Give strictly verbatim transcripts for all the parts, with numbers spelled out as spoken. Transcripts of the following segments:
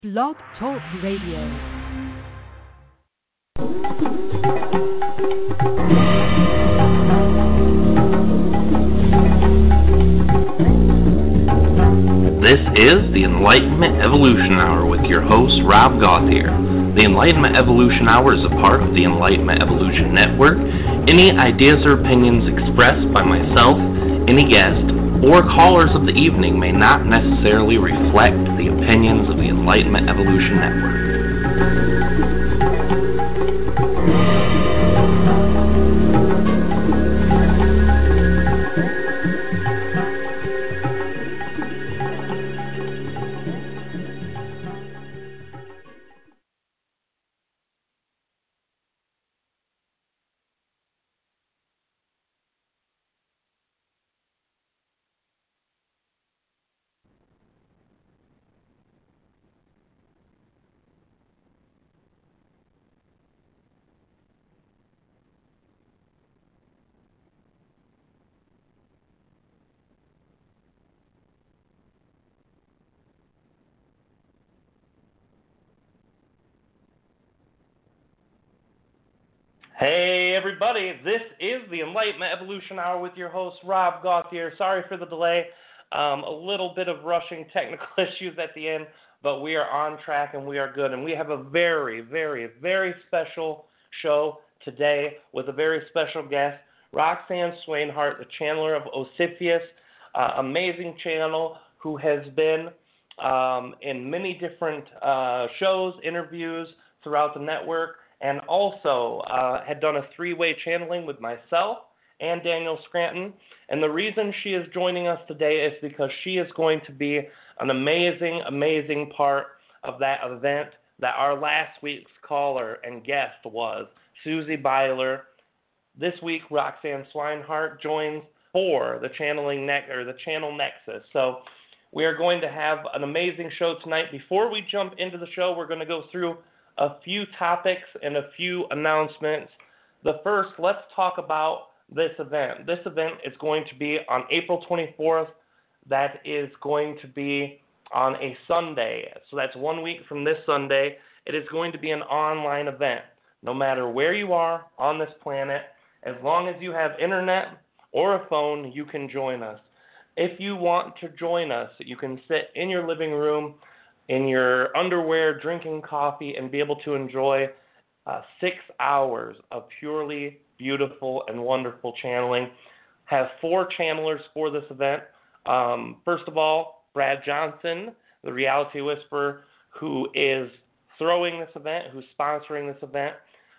Blog Talk Radio. This is the Enlightenment Evolution Hour with your host, Rob Gauthier. The Enlightenment Evolution Hour is a part of the Enlightenment Evolution Network. Any ideas or opinions expressed by myself, any guest, or callers of the evening may not necessarily reflect the opinions of the Enlightenment Evolution Network. Hey everybody, this is the Enlightenment Evolution Hour with your host, Rob Gauthier. Sorry for the delay, um, a little bit of rushing technical issues at the end, but we are on track and we are good. And we have a very, very, very special show today with a very special guest, Roxanne Swainhart, the channeler of Osifius, uh, amazing channel who has been um, in many different uh, shows, interviews throughout the network, and also uh, had done a three-way channeling with myself and Daniel Scranton. And the reason she is joining us today is because she is going to be an amazing, amazing part of that event that our last week's caller and guest was, Susie Byler. This week, Roxanne Swainhart joins for the channeling ne- or the Channel Nexus. So we are going to have an amazing show tonight. Before we jump into the show, we're going to go through a few topics and a few announcements. The first, let's talk about this event. This event is going to be on April twenty-fourth. That is going to be on a Sunday. So that's one week from this Sunday. It is going to be an online event. No matter where you are on this planet, as long as you have internet or a phone, you can join us. If you want to join us, you can sit in your living room in your underwear, drinking coffee, and be able to enjoy uh, six hours of purely beautiful and wonderful channeling. Have four channelers for this event. Um, first of all, Brad Johnson, the Reality Whisperer, who is throwing this event, who's sponsoring this event.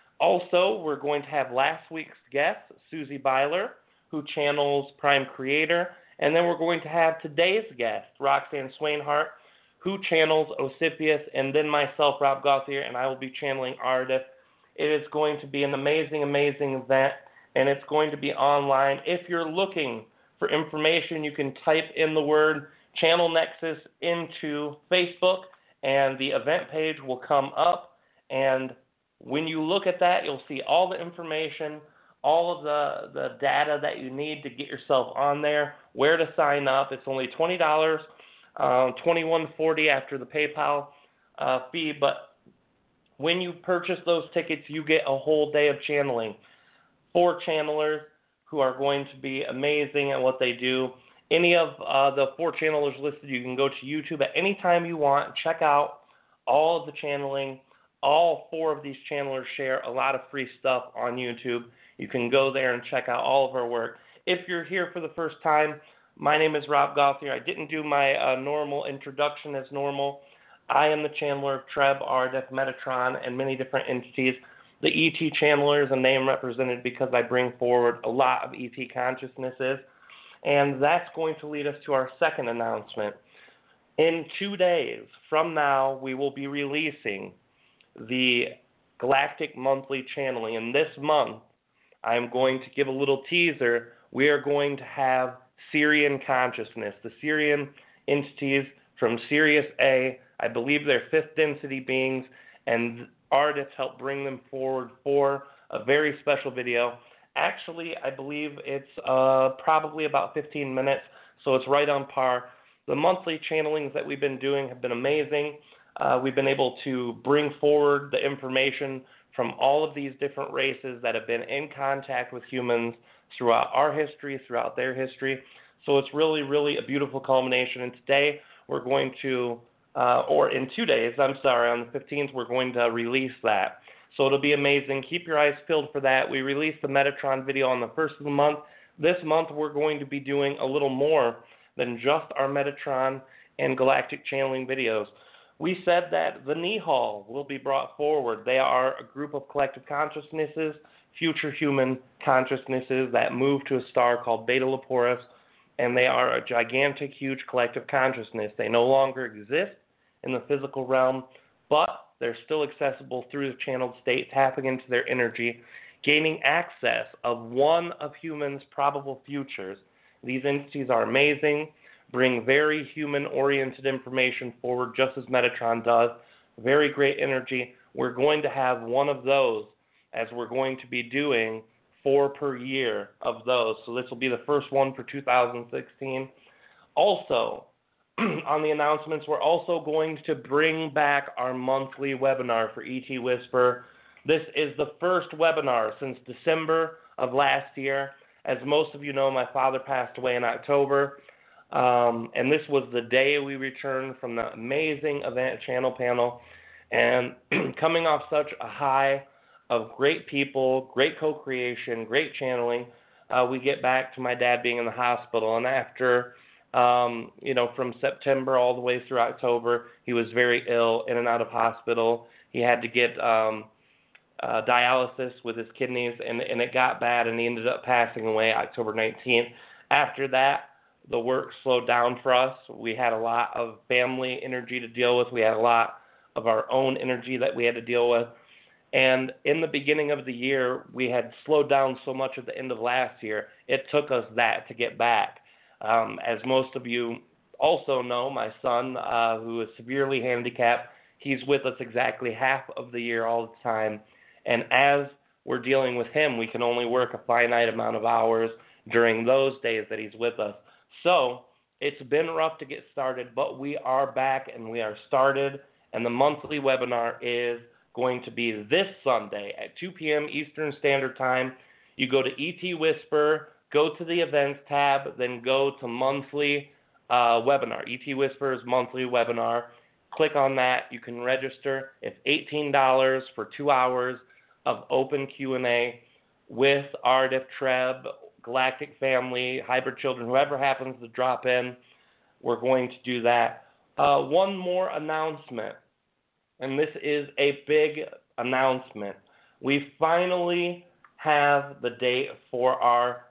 Also, we're going to have last week's guest, Susie Byler, who channels Prime Creator. And then we're going to have today's guest, Roxanne Swainhart, who channels Osifius, and then myself, Rob Gauthier, and I will be channeling Ardif. It is going to be an amazing, amazing event, and it's going to be online. If you're looking for information, you can type in the word Channel Nexus into Facebook, and the event page will come up. And when you look at that, you'll see all the information, all of the, the data that you need to get yourself on there, where to sign up. It's only twenty dollars. Um, twenty-one forty after the PayPal uh, fee, but when you purchase those tickets, you get a whole day of channeling. Four channelers who are going to be amazing at what they do. Any of uh, the four channelers listed, you can go to YouTube at any time you want, check out all of the channeling. All four of these channelers share a lot of free stuff on YouTube. You can go there and check out all of our work. If you're here for the first time, my name is Rob Gauthier. I didn't do my uh, normal introduction as normal. I am the channeler of Treb, Ardif, Metatron, and many different entities. The E T channeler is a name represented because I bring forward a lot of E T consciousnesses. And that's going to lead us to our second announcement. In two days from now, we will be releasing the Galactic Monthly Channeling. And this month, I'm going to give a little teaser. We are going to have Syrian consciousness, the Syrian entities from Sirius A. I believe they're fifth density beings, and artists helped bring them forward for a very special video. Actually, I believe it's uh, probably about fifteen minutes, so it's right on par. The monthly channelings that we've been doing have been amazing. uh, we've been able to bring forward the information from all of these different races that have been in contact with humans throughout our history, throughout their history. So it's really, really a beautiful culmination. And today we're going to, uh, or in two days, I'm sorry, on the fifteenth, we're going to release that. So it'll be amazing. Keep your eyes peeled for that. We released the Metatron video on the first of the month. This month we're going to be doing a little more than just our Metatron and galactic channeling videos. We said that the Nihal will be brought forward. They are a group of collective consciousnesses, future human consciousnesses that move to a star called Beta Leporis, and they are a gigantic, huge collective consciousness. They no longer exist in the physical realm, but they're still accessible through the channeled state, tapping into their energy, gaining access of one of humans' probable futures. These entities are amazing, bring very human-oriented information forward, just as Metatron does. Very great energy. We're going to have one of those, as we're going to be doing four per year of those. So this will be the first one for two thousand sixteen. Also, on the announcements, we're also going to bring back our monthly webinar for E T Whisper. This is the first webinar since December of last year. As most of you know, my father passed away in October, um, and this was the day we returned from the amazing event channel panel. And coming off such a high of great people, great co-creation, great channeling, uh, we get back to my dad being in the hospital. And after, um, you know, from September all the way through October, he was very ill, in and out of hospital. He had to get um, uh, dialysis with his kidneys, and, and it got bad, and he ended up passing away October nineteenth. After that, the work slowed down for us. We had a lot of family energy to deal with. We had a lot of our own energy that we had to deal with. And in the beginning of the year, we had slowed down so much at the end of last year, it took us that to get back. Um, as most of you also know, my son, uh, who is severely handicapped, he's with us exactly half of the year all the time. And as we're dealing with him, we can only work a finite amount of hours during those days that he's with us. So it's been rough to get started, but we are back and we are started. And the monthly webinar is going to be this Sunday at two p.m. Eastern Standard Time. You go to E T Whisper, go to the events tab, then go to monthly uh, webinar, E T Whisper's monthly webinar. Click on that. You can register. It's eighteen dollars for two hours of open Q and A with Ardif, Treb, Galactic Family, Hybrid Children, whoever happens to drop in. We're going to do that. Uh, one more announcement, and this is a big announcement. We finally have the date for our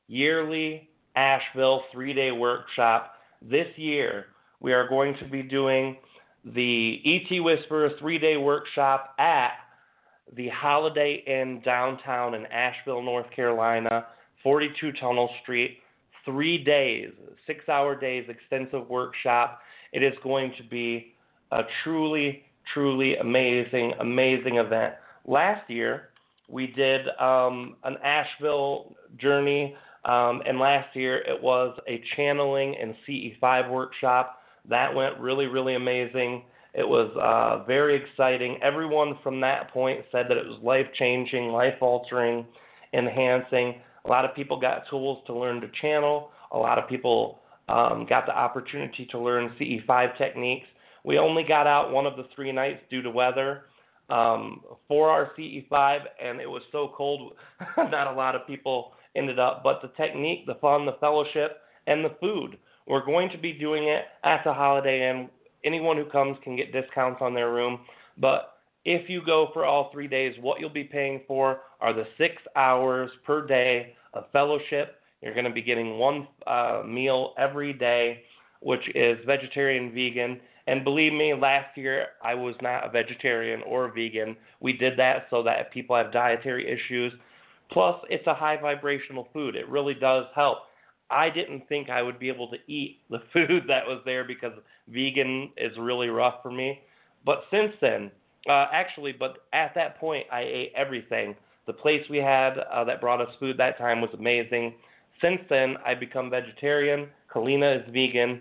yearly Asheville three-day workshop. This year, we are going to be doing the E T Whisperer three-day workshop at the Holiday Inn downtown in Asheville, North Carolina, forty-two Tunnel Street. Three days, six-hour days, extensive workshop. It is going to be a truly, truly amazing, amazing event. Last year, we did um, an Asheville journey, um, and last year it was a channeling and C E five workshop. That went really, really amazing. It was uh, very exciting. Everyone from that point said that it was life-changing, life-altering, enhancing. A lot of people got tools to learn to channel. A lot of people um, got the opportunity to learn C E five techniques. We only got out one of the three nights due to weather um, for our C E five, and it was so cold, not a lot of people ended up. But the technique, the fun, the fellowship, and the food, we're going to be doing it at the Holiday Inn. Anyone who comes can get discounts on their room. But if you go for all three days, what you'll be paying for are the six hours per day of fellowship. You're going to be getting one uh, meal every day, which is vegetarian, vegan. And believe me, last year I was not a vegetarian or a vegan. We did that so that if people have dietary issues, plus it's a high vibrational food. It really does help. I didn't think I would be able to eat the food that was there because vegan is really rough for me. But since then, uh, actually, but at that point, I ate everything. The place we had uh, that brought us food that time was amazing. Since then, I've become vegetarian. Kalina is vegan.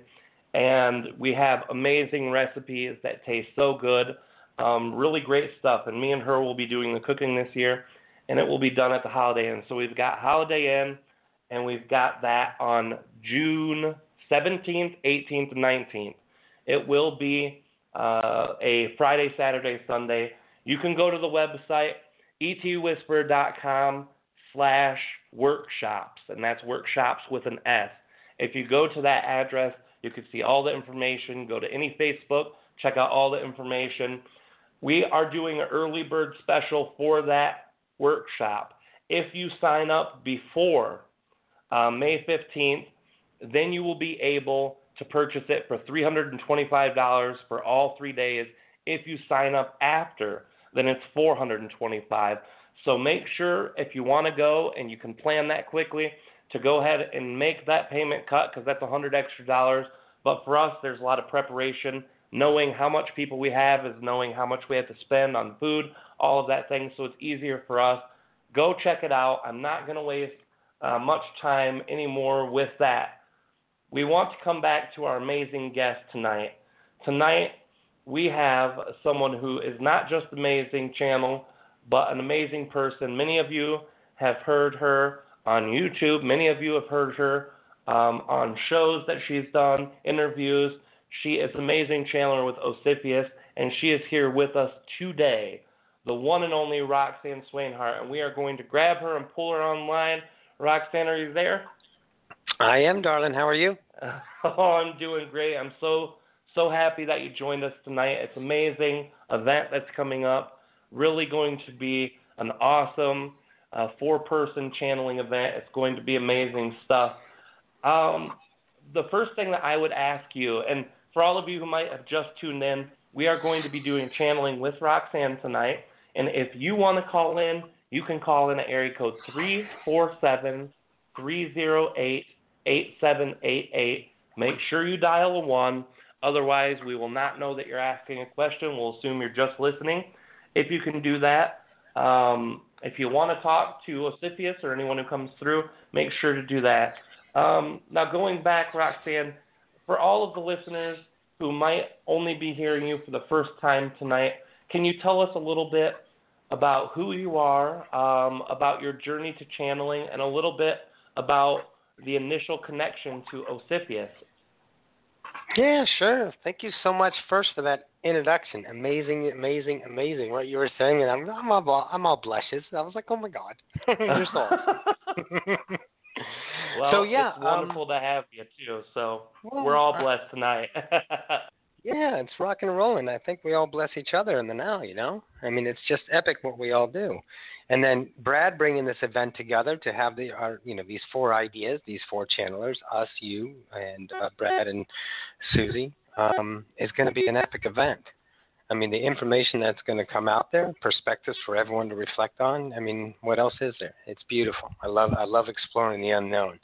and we have amazing recipes that taste so good, um, really great stuff. And me and her will be doing the cooking this year, and it will be done at the Holiday Inn. So we've got Holiday Inn, and we've got that on June seventeenth, eighteenth, and nineteenth. It will be uh, a Friday, Saturday, Sunday. You can go to the website, etwhisperer.com slash workshops, and that's workshops with an S. If you go to that address, you can see all the information. Go to any Facebook, check out all the information. We are doing an early bird special for that workshop. If you sign up before uh, May fifteenth, then you will be able to purchase it for three hundred twenty-five dollars for all three days. If you sign up after, then it's four hundred twenty-five dollars. So make sure, if you want to go and you can plan that quickly, to go ahead and make that payment cut, because that's one hundred extra dollars. But for us, there's a lot of preparation. Knowing how much people we have is knowing how much we have to spend on food, all of that thing, so it's easier for us. Go check it out. I'm not going to waste uh, much time anymore with that. We want to come back to our amazing guest tonight. Tonight, we have someone who is not just amazing channel, but an amazing person. Many of you have heard her on YouTube. Many of you have heard her um, on shows that she's done, interviews. She is an amazing channeler with Osifius, and she is here with us today, the one and only Roxanne Swainhart, and we are going to grab her and pull her online. Roxanne, are you there? I am, darling. How are you? Uh, oh, I'm doing great. I'm so, so happy that you joined us tonight. It's an amazing event that's coming up. Really going to be an awesome uh, four-person channeling event. It's going to be amazing stuff. Um, the first thing that I would ask you, and for all of you who might have just tuned in, we are going to be doing channeling with Roxanne tonight. And if you want to call in, you can call in at area code three four seven, three zero eight, eight seven eight eight. Make sure you dial a one. Otherwise, we will not know that you're asking a question. We'll assume you're just listening. If you can do that, um, if you want to talk to Osifius or anyone who comes through, make sure to do that. Um, now, going back, Roxanne, for all of the listeners who might only be hearing you for the first time tonight, can you tell us a little bit about who you are, um, about your journey to channeling, and a little bit about the initial connection to Osifius? Yeah, sure. Thank you so much first for that introduction. Amazing, amazing, amazing. What you were saying, and I'm, I'm all, I'm all blushes. I was like, oh my God, you're so awesome. Well, so, yeah, it's wonderful um, to have you too. So well, we're all blessed tonight. Yeah, it's rock and rolling. I think we all bless each other in the now, you know? I mean, it's just epic what we all do. And then Brad bringing this event together to have the, our, you know, these four ideas, these four channelers, us, you, and uh, Brad and Susie, um, is going to be an epic event. I mean, the information that's going to come out there, perspectives for everyone to reflect on. I mean, what else is there? It's beautiful. I love, I love exploring the unknown.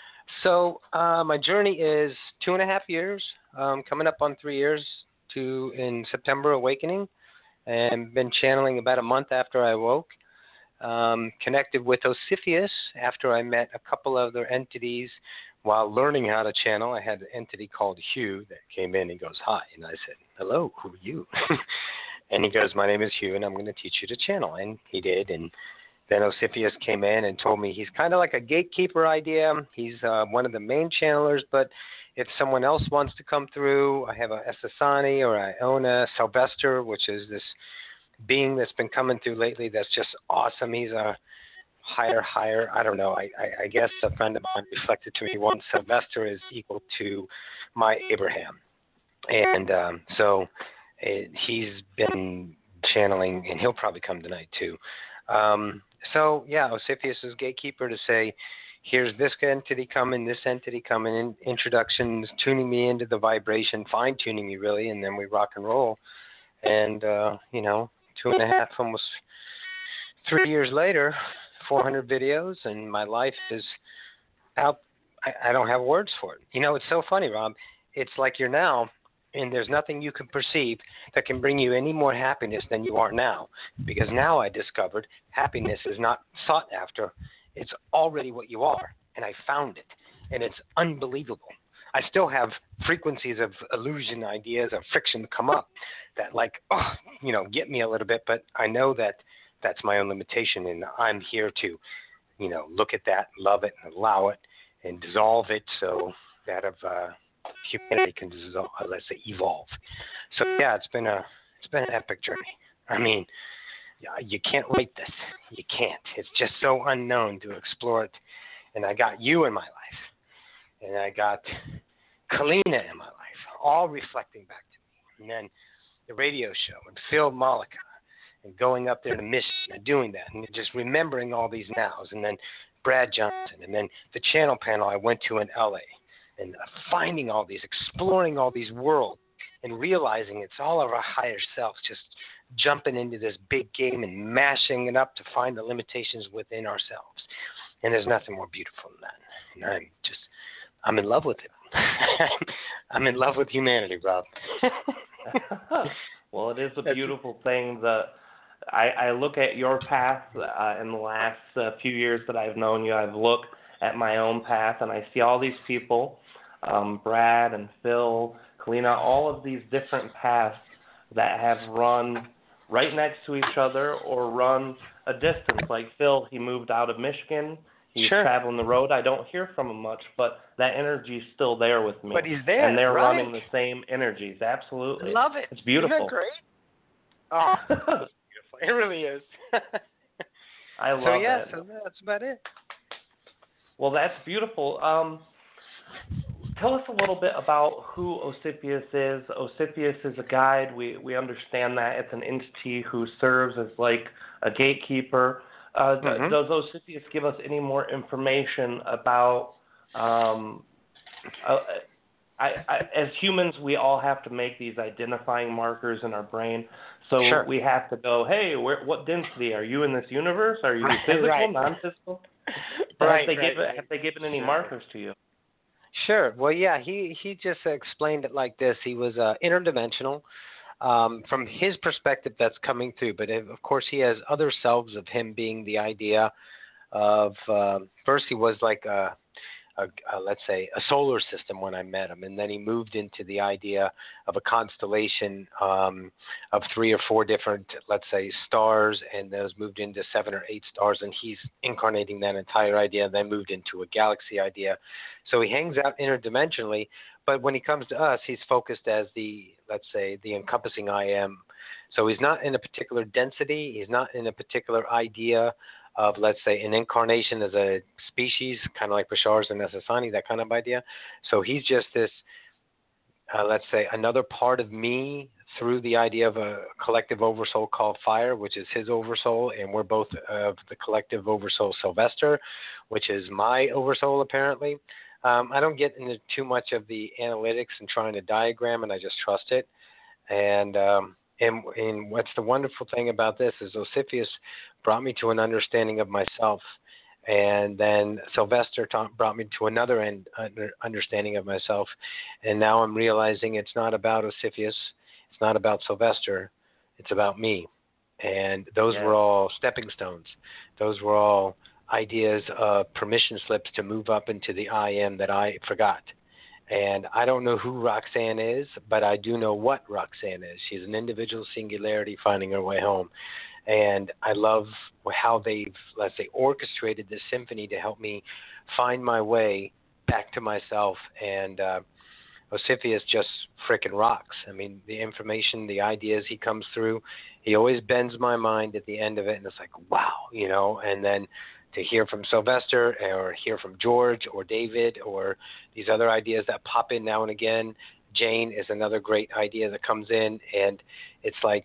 So uh, my journey is two and a half years, um, coming up on three years to in September awakening, and been channeling about a month after I awoke. Um, connected with Osifius after I met a couple other entities while learning how to channel. I had an entity called Hugh that came in and goes, hi. And I said, hello, who are you? And he goes, my name is Hugh, and I'm going to teach you to channel. And he did. And then Osifius came in and told me he's kind of like a gatekeeper idea. He's uh, one of the main channelers, but if someone else wants to come through, I have a Esasani or I own a Sylvester, which is this being that's been coming through lately that's just awesome. He's a higher, higher, I don't know, I, I, I guess a friend of mine reflected to me once, Sylvester is equal to my Abraham. And um, so it, he's been channeling, and he'll probably come tonight too. Um, so, yeah, Osifius is gatekeeper to say, here's this entity coming, this entity coming, in, introductions, tuning me into the vibration, fine-tuning me really, and then we rock and roll. And, uh, you know, two and a half, almost three years later, four hundred videos, and my life is out. I, I don't have words for it. You know, it's so funny, Rob. It's like you're now, and there's nothing you can perceive that can bring you any more happiness than you are now. Because now I discovered happiness is not sought after. It's already what you are, and I found it, and it's unbelievable. I still have frequencies of illusion, ideas of friction come up that like, oh, you know, get me a little bit, but I know that that's my own limitation, and I'm here to, you know, look at that, love it, and allow it, and dissolve it so that of uh, humanity can dissolve, let's say, evolve. So yeah, it's been a it's been an epic journey. I mean, you can't write this. You can't. It's just so unknown to explore it. And I got you in my life, and I got Kalina in my life, all reflecting back to me. And then the radio show and Phil Malika, and going up there to Michigan and doing that, and just remembering all these nows. And then Brad Johnson, and then the channel panel I went to in L A, and finding all these, exploring all these worlds, and realizing it's all of our higher selves just jumping into this big game and mashing it up to find the limitations within ourselves. And there's nothing more beautiful than that. And I'm just, I'm in love with it. I'm in love with humanity, Rob. Well, it is a beautiful thing. The I, I look at your path uh, in the last uh, few years that I've known you. I've looked at my own path, and I see all these people, um, Brad and Phil, Kalina, all of these different paths that have run right next to each other or run a distance. Like Phil, he moved out of Michigan. He's sure. traveling the road. I don't hear from him much, but that energy's still there with me. But he's there, and they're right. running the same energies. Absolutely. I love it. It's beautiful. Isn't that great? Oh, it's beautiful. It really is. I love so, yeah, it. So that's about it. Well, that's beautiful. Um, tell us a little bit about who Osipious is. Osipious is a guide. We we understand that it's an entity who serves as like a gatekeeper. Uh, mm-hmm. Does Osipious give us any more information about? Um, uh, I, I, as humans, we all have to make these identifying markers in our brain. So sure. we have to go, hey, where, what density are you in this universe? Are you physical, right. non-physical? right, have they right, given right. have they given any sure. markers to you? Sure. Well, yeah, he, he just explained it like this. He was uh, interdimensional. Um, from his perspective, that's coming through. But, if, of course, he has other selves of him being the idea of uh, first he was like a, a, a, let's say, a solar system when I met him. And then he moved into the idea of a constellation um, of three or four different, let's say, stars. And those moved into seven or eight stars. And he's incarnating that entire idea and then moved into a galaxy idea. So he hangs out interdimensionally. But when he comes to us, he's focused as the, let's say, the encompassing I am. So he's not in a particular density. He's not in a particular idea of, let's say, an incarnation as a species, kind of like Bashar's and Nesasani, that kind of idea. So he's just this, uh, let's say, another part of me through the idea of a collective oversoul called Fire, which is his oversoul, and we're both of the collective oversoul Sylvester, which is my oversoul apparently. Um, I don't get into too much of the analytics and trying to diagram, and I just trust it. And um, and, and what's the wonderful thing about this is Osipious brought me to an understanding of myself, and then Sylvester taught, brought me to another end, under, understanding of myself. And now I'm realizing it's not about Osipious, it's not about Sylvester, it's about me. And those yeah. were all stepping stones. Those were all ideas of permission slips to move up into the I am that I forgot. And I don't know who Roxanne is, but I do know what Roxanne is. She's an individual singularity finding her way home. And I love how they've, let's say, orchestrated this symphony to help me find my way back to myself. And uh, Osipious just frickin' rocks. I mean, the information, the ideas he comes through, he always bends my mind at the end of it. And it's like, wow, you know, and then to hear from Sylvester or hear from George or David or these other ideas that pop in now and again. Jane is another great idea that comes in, and it's like,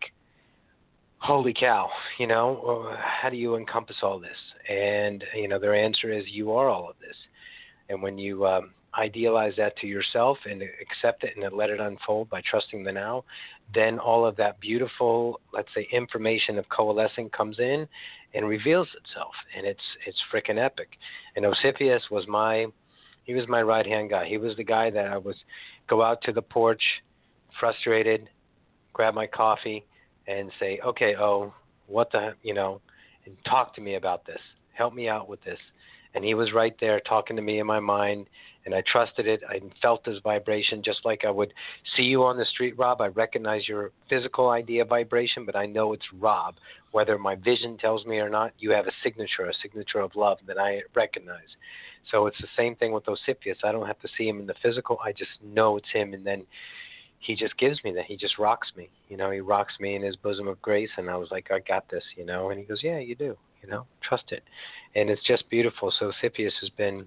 holy cow, you know, how do you encompass all this? And, you know, their answer is you are all of this. And when you um, idealize that to yourself and accept it and let it unfold by trusting the now, then all of that beautiful, let's say, information of coalescing comes in and reveals itself, and it's it's freaking epic. And Osipious was my, he was my right-hand guy. He was the guy that I was go out to the porch, frustrated, grab my coffee, and say, okay, oh, what the, you know, and talk to me about this. Help me out with this. And he was right there talking to me in my mind, and I trusted it. I felt his vibration just like I would see you on the street, Rob. I recognize your physical idea vibration, but I know it's Rob. Whether my vision tells me or not, you have a signature, a signature of love that I recognize. So it's the same thing with Osifius. I don't have to see him in the physical. I just know it's him, and then he just gives me that. He just rocks me. You know, he rocks me in his bosom of grace, and I was like, I got this, you know. And he goes, yeah, you do. You know, trust it. And it's just beautiful. So Osifius has been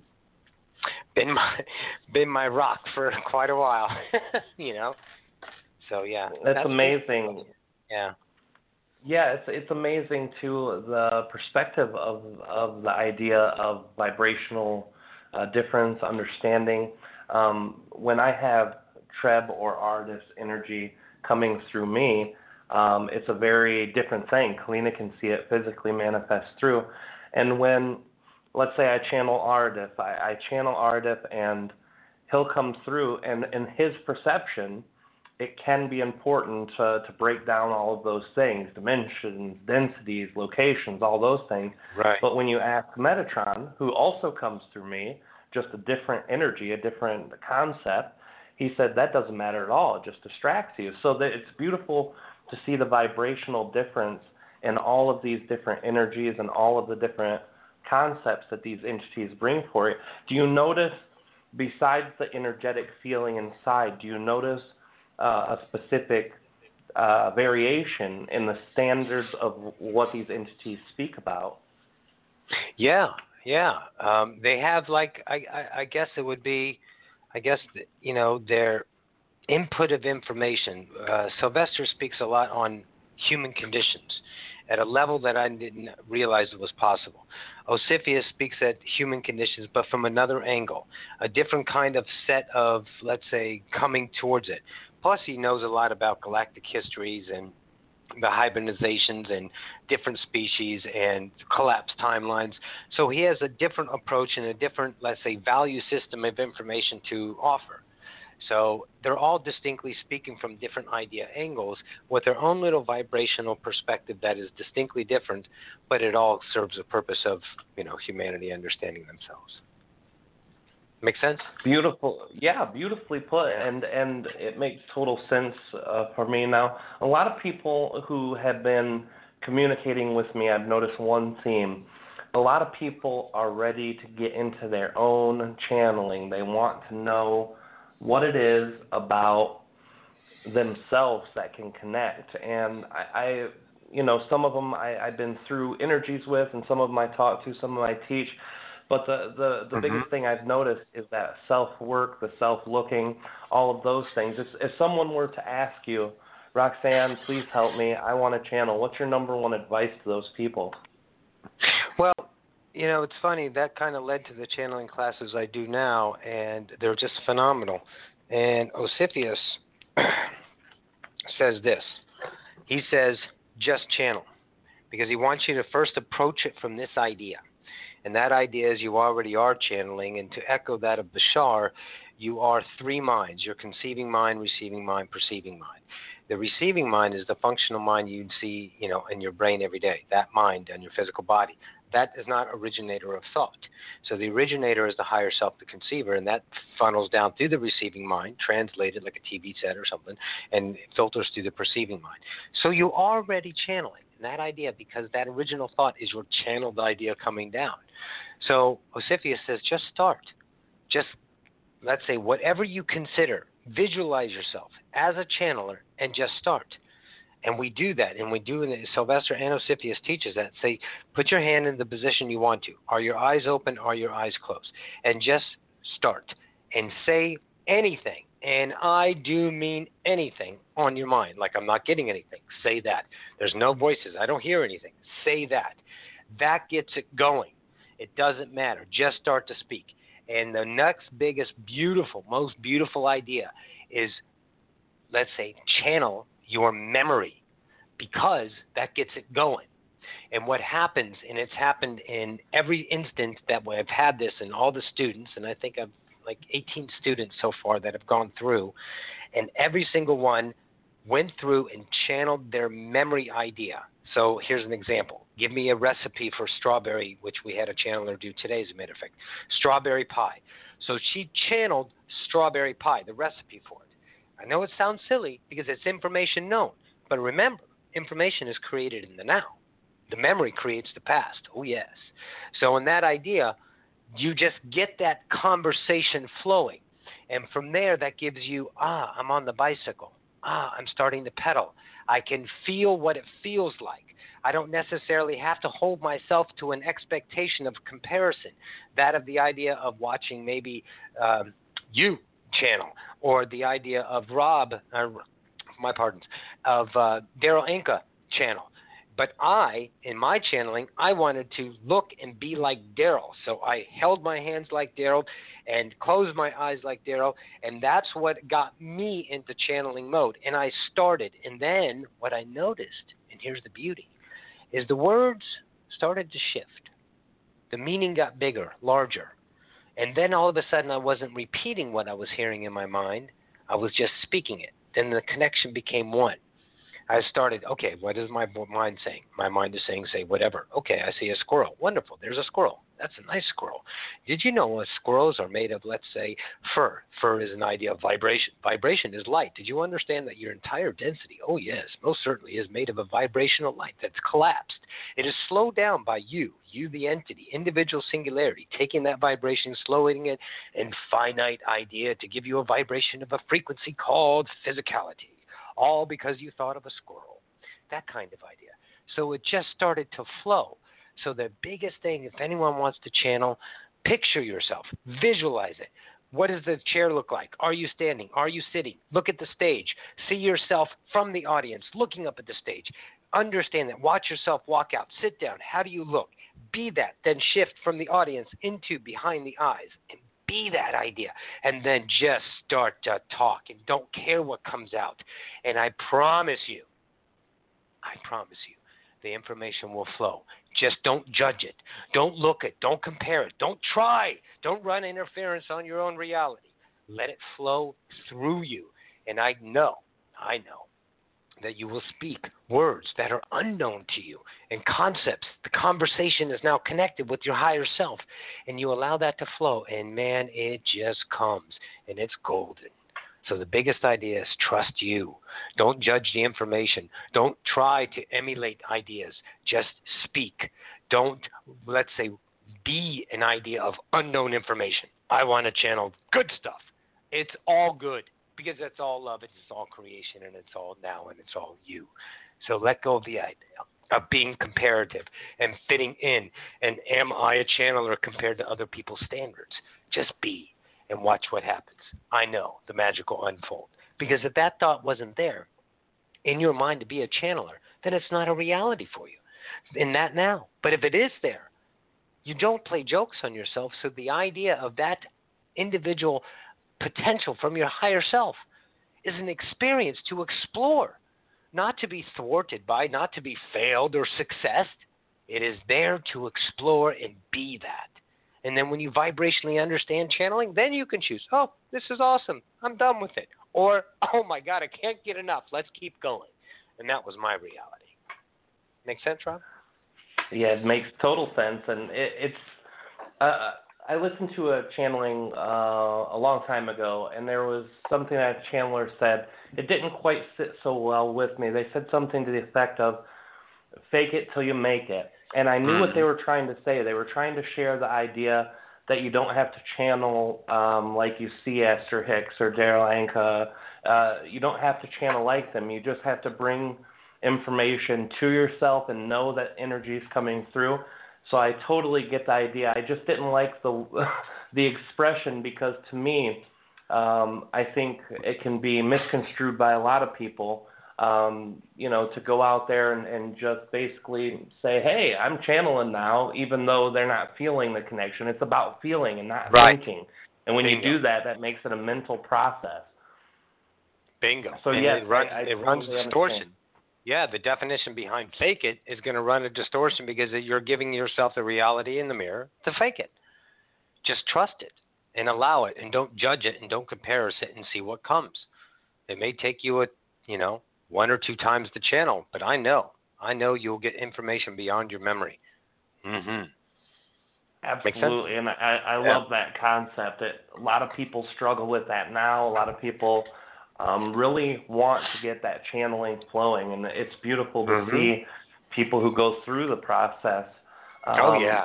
been my been my rock for quite a while, you know. So yeah, that's, that's amazing. Beautiful. Yeah. Yeah, it's it's amazing too, the perspective of of the idea of vibrational uh, difference, understanding. Um, when I have Treb or Ardis energy coming through me, um, it's a very different thing. Kalina can see it physically manifest through, and when, let's say I channel Ardif, I, I channel Ardif and he'll come through, and in his perception, it can be important to, to break down all of those things, dimensions, densities, locations, all those things. Right. But when you ask Metatron, who also comes through me, just a different energy, a different concept, he said that doesn't matter at all. It just distracts you. So that it's beautiful to see the vibrational difference in all of these different energies and all of the different concepts that these entities bring for you. Do you notice, besides the energetic feeling inside, do you notice Uh, a specific uh, variation in the standards of what these entities speak about? Yeah, yeah. Um, they have like I, I, I guess it would be, I guess you know their input of information. Uh, Sylvester speaks a lot on human conditions at a level that I didn't realize it was possible. Osifius speaks at human conditions, but from another angle, a different kind of set of, let's say, coming towards it. Plus, he knows a lot about galactic histories and the hybridizations and different species and collapse timelines. So he has a different approach and a different, let's say, value system of information to offer. So they're all distinctly speaking from different idea angles with their own little vibrational perspective that is distinctly different, but it all serves the purpose of, you know, humanity understanding themselves. Make sense? Beautiful. Yeah, beautifully put, and and it makes total sense uh, for me now. A lot of people who have been communicating with me, I've noticed one theme. A lot of people are ready to get into their own channeling. They want to know what it is about themselves that can connect. And I, I you know, some of them I, I've been through energies with, and some of them I talk to, some of them I teach. But the, the, the mm-hmm. biggest thing I've noticed is that self-work, the self-looking, all of those things. If, if someone were to ask you, Roxanne, please help me, I want to channel, what's your number one advice to those people? Well, you know, it's funny, that kind of led to the channeling classes I do now, and they're just phenomenal. And Osifius says this. He says, just channel, because he wants you to first approach it from this idea. And that idea is you already are channeling, and to echo that of Bashar, you are three minds. Your conceiving mind, receiving mind, perceiving mind. The receiving mind is the functional mind you'd see, you know, in your brain every day, that mind and your physical body. That is not originator of thought. So the originator is the higher self, the conceiver, and that funnels down through the receiving mind, translated like a T V set or something, and filters through the perceiving mind. So you're already channeling that idea, because that original thought is your channeled idea coming down. So Osifius says, just start. Just, let's say, whatever you consider, visualize yourself as a channeler and just start. And we do that, and we do, and Sylvester and Osifius teaches that. Say, put your hand in the position you want to. Are your eyes open? Are your eyes closed? And just start and say anything. And I do mean anything on your mind. Like, I'm not getting anything. Say that. There's no voices. I don't hear anything. Say that. That gets it going. It doesn't matter. Just start to speak. And the next biggest, beautiful, most beautiful idea is, let's say, channel your memory, because that gets it going. And what happens, and it's happened in every instance that I've had this, and all the students, and I think I've like eighteen students so far that have gone through, and every single one went through and channeled their memory idea. So here's an example. Give me a recipe for strawberry, which we had a channeler do today, as a matter of fact. Strawberry pie. So she channeled strawberry pie, the recipe for it. I know it sounds silly because it's information known. But remember, information is created in the now. The memory creates the past. Oh, yes. So in that idea, you just get that conversation flowing. And from there, that gives you, ah, I'm on the bicycle. Ah, I'm starting to pedal. I can feel what it feels like. I don't necessarily have to hold myself to an expectation of comparison, that of the idea of watching maybe um, you channel, or the idea of Rob, uh, my pardons, of uh, Daryl Anka channel. But I, in my channeling, I wanted to look and be like Daryl. So I held my hands like Daryl and closed my eyes like Daryl, and that's what got me into channeling mode. And I started, and then what I noticed, and here's the beauty, is the words started to shift. The meaning got bigger, larger. And then all of a sudden I wasn't repeating what I was hearing in my mind. I was just speaking it. Then the connection became one. I started, okay, what is my mind saying? My mind is saying, say, whatever. Okay, I see a squirrel. Wonderful. There's a squirrel. That's a nice squirrel. Did you know uh, squirrels are made of, let's say, fur? Fur is an idea of vibration. Vibration is light. Did you understand that your entire density, oh, yes, most certainly is made of a vibrational light that's collapsed. It is slowed down by you, you the entity, individual singularity, taking that vibration, slowing it, and finite idea to give you a vibration of a frequency called physicality. All because you thought of a squirrel, that kind of idea. So it just started to flow. So the biggest thing, if anyone wants to channel, picture yourself, visualize it. What does the chair look like? Are you standing? Are you sitting? Look at the stage. See yourself from the audience, looking up at the stage. Understand that. Watch yourself walk out. Sit down. How do you look? Be that. Then shift from the audience into behind the eyes. And be that idea, and then just start to talk and don't care what comes out. And I promise you, I promise you, the information will flow. Just don't judge it. Don't look it. Don't compare it. Don't try. Don't run interference on your own reality. Let it flow through you. And I know, I know, that you will speak words that are unknown to you and concepts. The conversation is now connected with your higher self, and you allow that to flow, and man, it just comes, and it's golden. So the biggest idea is trust you. Don't judge the information. Don't try to emulate ideas. Just speak. Don't, let's say, be an idea of unknown information. I want to channel good stuff. It's all good. Because that's all love, it's all creation, and it's all now, and it's all you. So let go of the idea of being comparative and fitting in. And am I a channeler compared to other people's standards? Just be and watch what happens. I know the magic will unfold. Because if that thought wasn't there in your mind to be a channeler, then it's not a reality for you in that now. But if it is there, you don't play jokes on yourself. So the idea of that individual potential from your higher self is an experience to explore, not to be thwarted by, not to be failed or successed. It is there to explore and be that. And then when you vibrationally understand channeling, then you can choose, oh, this is awesome. I'm done with it. Or, oh, my God, I can't get enough. Let's keep going. And that was my reality. Make sense, Rob? Yeah, it makes total sense. And it, it's uh, – I listened to a channeling uh, a long time ago, and there was something that a channeler said. It didn't quite sit so well with me. They said something to the effect of, fake it till you make it. And I knew what they were trying to say. They were trying to share the idea that you don't have to channel um, like you see Esther Hicks or Daryl Anka. Uh, you don't have to channel like them. You just have to bring information to yourself and know that energy is coming through. So I totally get the idea. I just didn't like the the expression because to me, um, I think it can be misconstrued by a lot of people, um, you know, to go out there and, and just basically say, hey, I'm channeling now, even though they're not feeling the connection. It's about feeling and not right. thinking. And when Bingo. you do that, that makes it a mental process. Bingo. So and yes, it runs, I, I it runs totally distortion. understand. Yeah, the definition behind fake it is going to run a distortion because you're giving yourself the reality in the mirror to fake it. Just trust it and allow it, and don't judge it, and don't compare it and see what comes. It may take you a, you know, one or two times the channel, but I know, I know you'll get information beyond your memory. Mm-hmm. Absolutely, and I, I yeah. love that concept. It, a lot of people struggle with that now. A lot of people um, really want to get that channeling flowing, and it's beautiful to mm-hmm. see people who go through the process. Um, oh, yeah.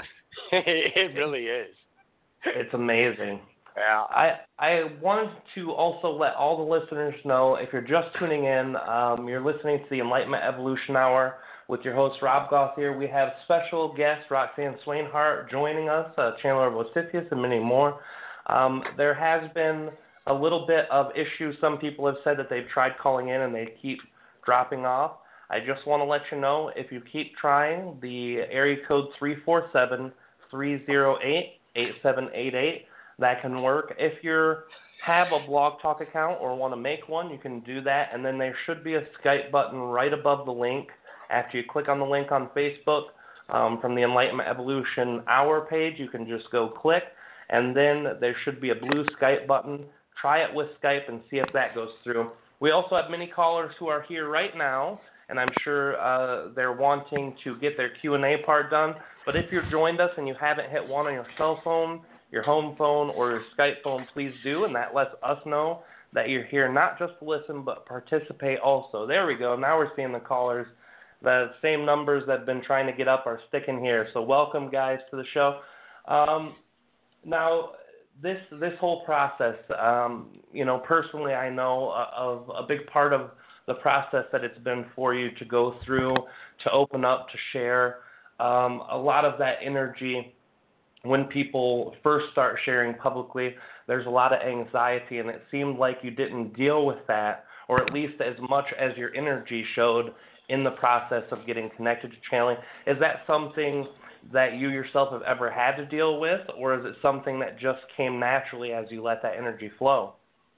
It really is. It's amazing. Yeah. I I wanted to also let all the listeners know, if you're just tuning in, um, you're listening to the Enlightenment Evolution Hour with your host, Rob Gauthier. We have special guest Roxanne Swainhart joining us, uh, Chandler Vositius, and many more. Um, there has been a little bit of issues. Some people have said that they've tried calling in and they keep dropping off. I just want to let you know, if you keep trying, the area code three four seven, three zero eight, eight seven eight eight, that can work. If you have a Blog Talk account or want to make one, you can do that, and then there should be a Skype button right above the link. After you click on the link on Facebook, um, from the Enlightenment Evolution Hour page, you can just go click, and then there should be a blue Skype button. Try it with Skype and see if that goes through. We also have many callers who are here right now, and I'm sure uh, they're wanting to get their Q and A part done. But if you've joined us and you haven't hit one on your cell phone, your home phone, or your Skype phone, please do, and that lets us know that you're here not just to listen but participate also. There we go. Now we're seeing the callers. The same numbers that have been trying to get up are sticking here. So welcome, guys, to the show. Um, now, this this whole process, um, you know, personally, I know of a big part of the process that it's been for you to go through, to open up, to share. Um, a lot of that energy, when people first start sharing publicly, there's a lot of anxiety, and it seemed like you didn't deal with that, or at least as much as your energy showed in the process of getting connected to channeling. Is that something that you yourself have ever had to deal with, or is it something that just came naturally as you let that energy flow?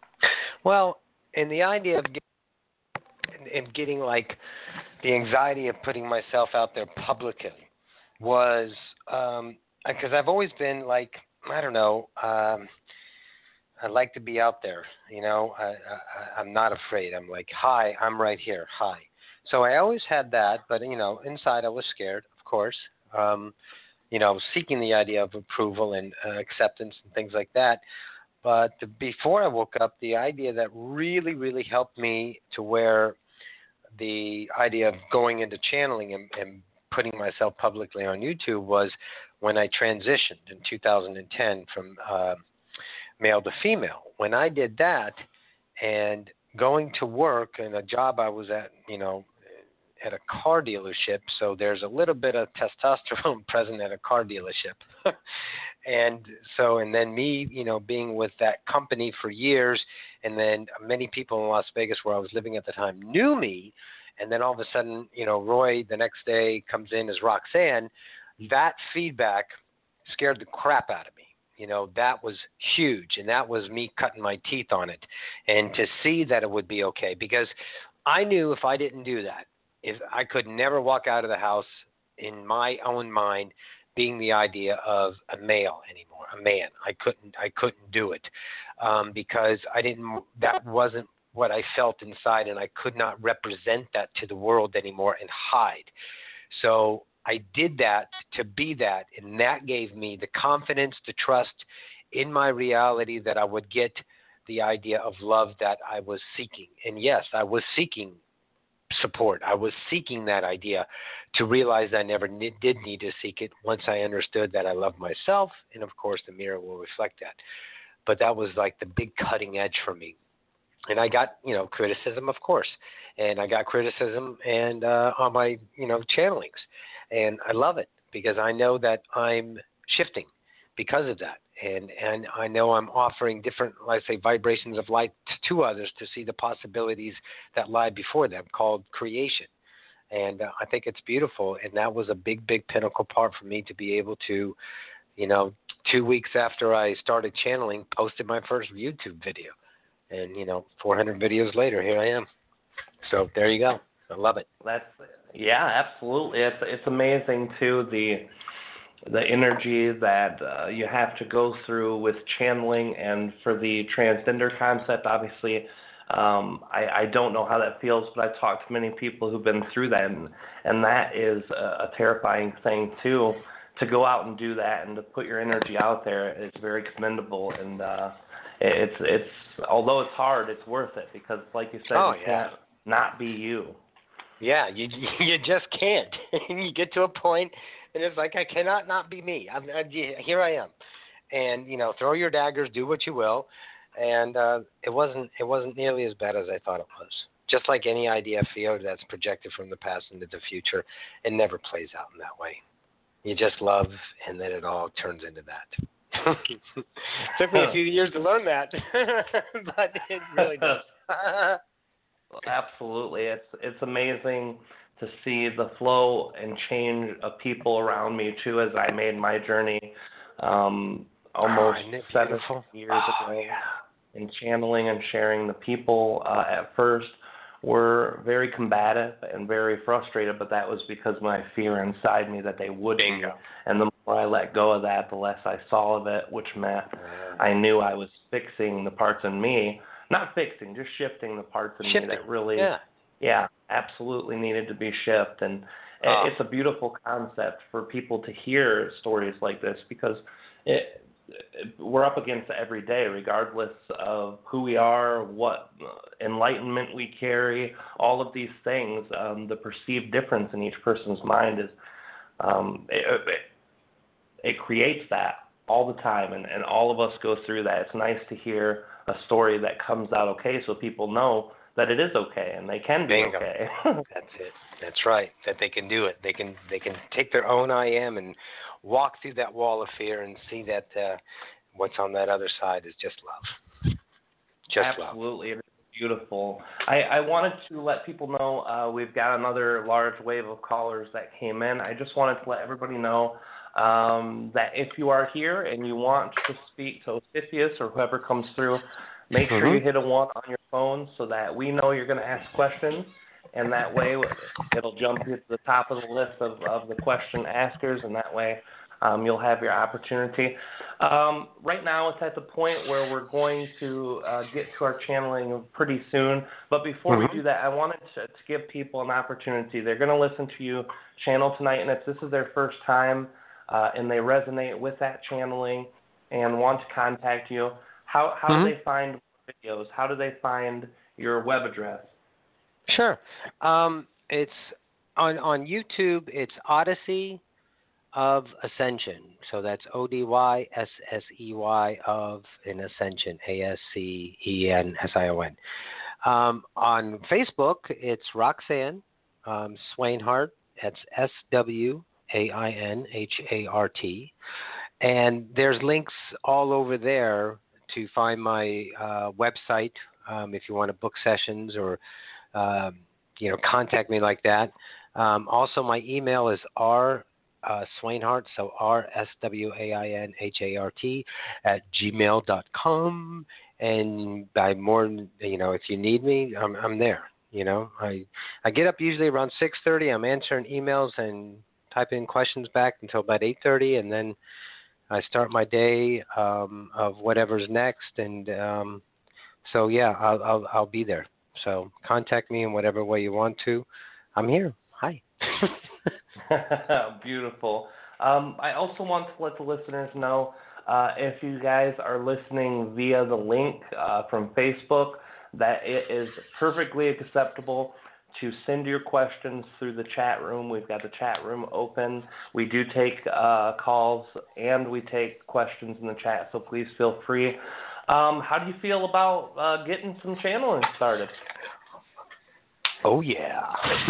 Well, in the idea of getting, in getting like the anxiety of putting myself out there publicly was um, because I've always been like, I don't know, um, I like to be out there, you know, I, I, I'm not afraid. I'm like, hi, I'm right here, hi. So I always had that, but, you know, inside I was scared, of course, um, you know, seeking the idea of approval and uh, acceptance and things like that. But the, before I woke up, the idea that really, really helped me to where the idea of going into channeling and, and putting myself publicly on YouTube was when I transitioned in two thousand ten from uh, male to female. When I did that and going to work in a job I was at, you know, at a car dealership, so there's a little bit of testosterone present at a car dealership. And so, and then me, you know, being with that company for years, and then many people in Las Vegas where I was living at the time knew me, and then all of a sudden, you know, Roy the next day comes in as Roxanne. That feedback scared the crap out of me. You know, that was huge, and that was me cutting my teeth on it. And to see that it would be okay, because I knew if I didn't do that, if I could never walk out of the house in my own mind being the idea of a male anymore, a man. I couldn't, I couldn't do it um, because I didn't, that wasn't what I felt inside, and I could not represent that to the world anymore and hide. So I did that to be that, and that gave me the confidence, the trust in my reality that I would get the idea of love that I was seeking. And yes, I was seeking support. I was seeking that idea to realize I never ne- did need to seek it once I understood that I love myself, and of course the mirror will reflect that. But that was like the big cutting edge for me. And I got, you know, criticism, of course, and I got criticism and uh, on my, you know, channelings, and I love it because I know that I'm shifting because of that, and and I know I'm offering different, let's say, vibrations of light to others to see the possibilities that lie before them, called creation, and uh, I think it's beautiful, and that was a big, big pinnacle part for me to be able to, you know, two weeks after I started channeling, posted my first YouTube video. And, you know, four hundred videos later, here I am. So there you go. I love it. That's, yeah, absolutely. It's it's amazing, too, the the energy that uh, you have to go through with channeling, and for the transgender concept, obviously, Um, I, I don't know how that feels, but I've talked to many people who've been through that, and, and that is a, a terrifying thing too. To go out and do that and to put your energy out there is very commendable, and uh, it's it's although it's hard, it's worth it because, like you said, oh, you yeah. can't not be you. Yeah, you you just can't. You get to a point, and it's like I cannot not be me. I'm, I, here I am, and you know, throw your daggers, do what you will, and uh, it wasn't it wasn't nearly as bad as I thought it was. Just like any idea field that's projected from the past into the future, it never plays out in that way. You just love, and then it all turns into that. Took me a few years to learn that, but it really does. Absolutely, it's it's amazing to see the flow and change of people around me too. As I made my journey, um, almost oh, seven years oh, ago, yeah. in channeling and sharing, the people uh, at first were very combative and very frustrated, but that was because my fear inside me that they would be. And the more I let go of that, the less I saw of it, which meant yeah. I knew I was fixing the parts in me. Not fixing, just shifting the parts in Shifting. me that really, yeah. yeah, absolutely needed to be shifted. And oh. it's a beautiful concept for people to hear stories like this because it, it, we're up against it every day, regardless of who we are, what enlightenment we carry, all of these things. Um, the perceived difference in each person's mind is um, it, it, it creates that all the time, and, and all of us go through that. It's nice to hear a story that comes out okay so people know that it is okay and they can be Bingo. okay. That's it. That's right. That they can do it. They can they can take their own I am and walk through that wall of fear and see that uh, what's on that other side is just love. Just Absolutely. love. It's beautiful. I, I wanted to let people know uh, we've got another large wave of callers that came in. I just wanted to let everybody know Um, that if you are here and you want to speak to Ophiuchus or whoever comes through, make mm-hmm. sure you hit a one on your phone so that we know you're going to ask questions, and that way it'll jump you to the top of the list of, of the question askers, and that way um, you'll have your opportunity. Um, right now it's at the point where we're going to uh, get to our channeling pretty soon, but before mm-hmm. we do that, I wanted to, to give people an opportunity. They're going to listen to you channel tonight, and if this is their first time, Uh, and they resonate with that channeling and want to contact you, how how mm-hmm. do they find videos? How do they find your web address? Sure. Um, it's on on YouTube. It's Odyssey of Ascension. So that's O D Y S S E Y of an Ascension. A S C E N S I O N. Um, on Facebook, it's Roxanne um, Swainhart. That's S W A I N H A R T. And there's links all over there to find my uh, website um, if you want to book sessions or, um, you know, contact me like that. Um, also, my email is R uh, Swainhart, so R S W A I N H A R T at gmail dot com. And by more, you know, if you need me, I'm, I'm there. You know, I I get up usually around six thirty. I'm answering emails and type in questions back until about eight thirty, and then I start my day um, of whatever's next. And um, so, yeah, I'll, I'll I'll be there. So contact me in whatever way you want to. I'm here. Hi. Beautiful. Um, I also want to let the listeners know uh, if you guys are listening via the link uh, from Facebook, that it is perfectly acceptable to send your questions through the chat room. We've got the chat room open. We do take uh, calls and we take questions in the chat, so please feel free. Um, how do you feel about uh, getting some channeling started? Oh, yeah.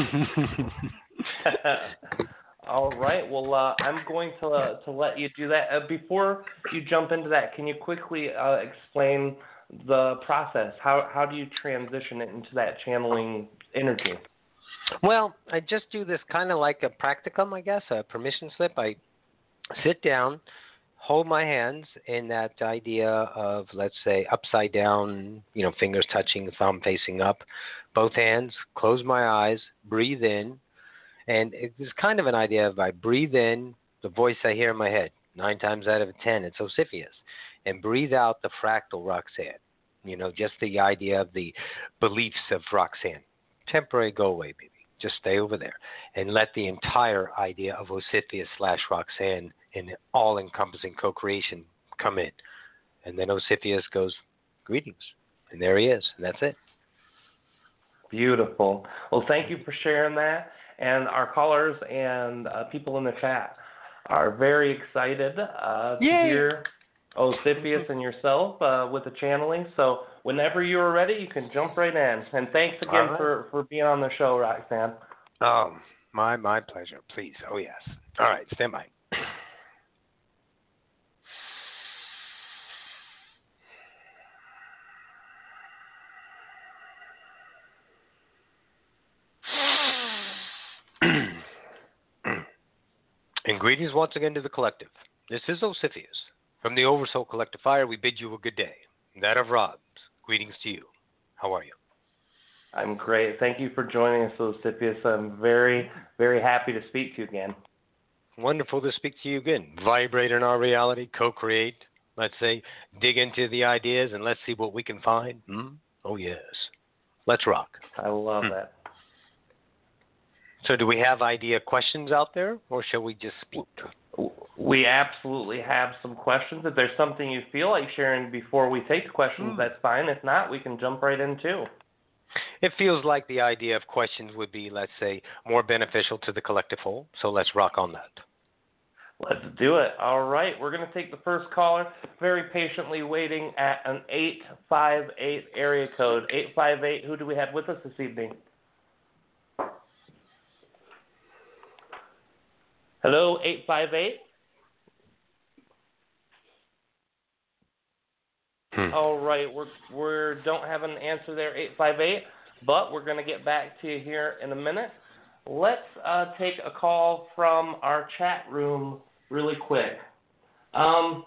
All right. Well, uh, I'm going to uh, to let you do that. Uh, before you jump into that, can you quickly uh, explain the process? How how do you transition it into that channeling energy? Well, I just do this kind of like a practicum, I guess, a permission slip. I sit down, hold my hands in that idea of, let's say, upside down, you know, fingers touching, thumb facing up, both hands, close my eyes, breathe in. And it's kind of an idea of I breathe in, the voice I hear in my head, nine times out of ten, it's Ophiuchus. And breathe out the fractal Roxanne, You know, just the idea of the beliefs of Roxanne. Temporary, go away, baby. Just stay over there. And let the entire idea of Osifius slash Roxanne in all-encompassing co-creation come in. And then Osifius goes, greetings. And there he is. And that's it. Beautiful. Well, thank you for sharing that. And our callers and uh, people in the chat are very excited uh, to Yay. hear Osifius and yourself uh, with the channeling. So whenever you are ready, you can jump right in. And thanks again right. for, for being on the show, Roxanne. Oh, my, my pleasure. Please. Oh, yes. All right. Stand by. And greetings once again to the collective. This is Osifius. From the Oversoul Collective Fire, we bid you a good day. That of Rob's, greetings to you. How are you? I'm great. Thank you for joining us, Osifius. I'm very, very happy to speak to you again. Wonderful to speak to you again. Vibrate in our reality, co-create, let's say, dig into the ideas, and let's see what we can find. Hmm? Oh, yes. Let's rock. I love hmm. that. So do we have idea questions out there, or shall we just speak? We absolutely have some questions. If there's something you feel like sharing before we take the questions, Mm. that's fine. If not, we can jump right in too. It feels like the idea of questions would be, let's say, more beneficial to the collective whole, so let's rock on that. Let's do it. All right, we're going to take the first caller, very patiently waiting at an eight five eight area code. eight five eight, who do we have with us this evening? Hello, eight five eight? Hmm. All right, we're we don't have an answer there, eight five eight, but we're going to get back to you here in a minute. Let's uh, take a call from our chat room really quick. Um,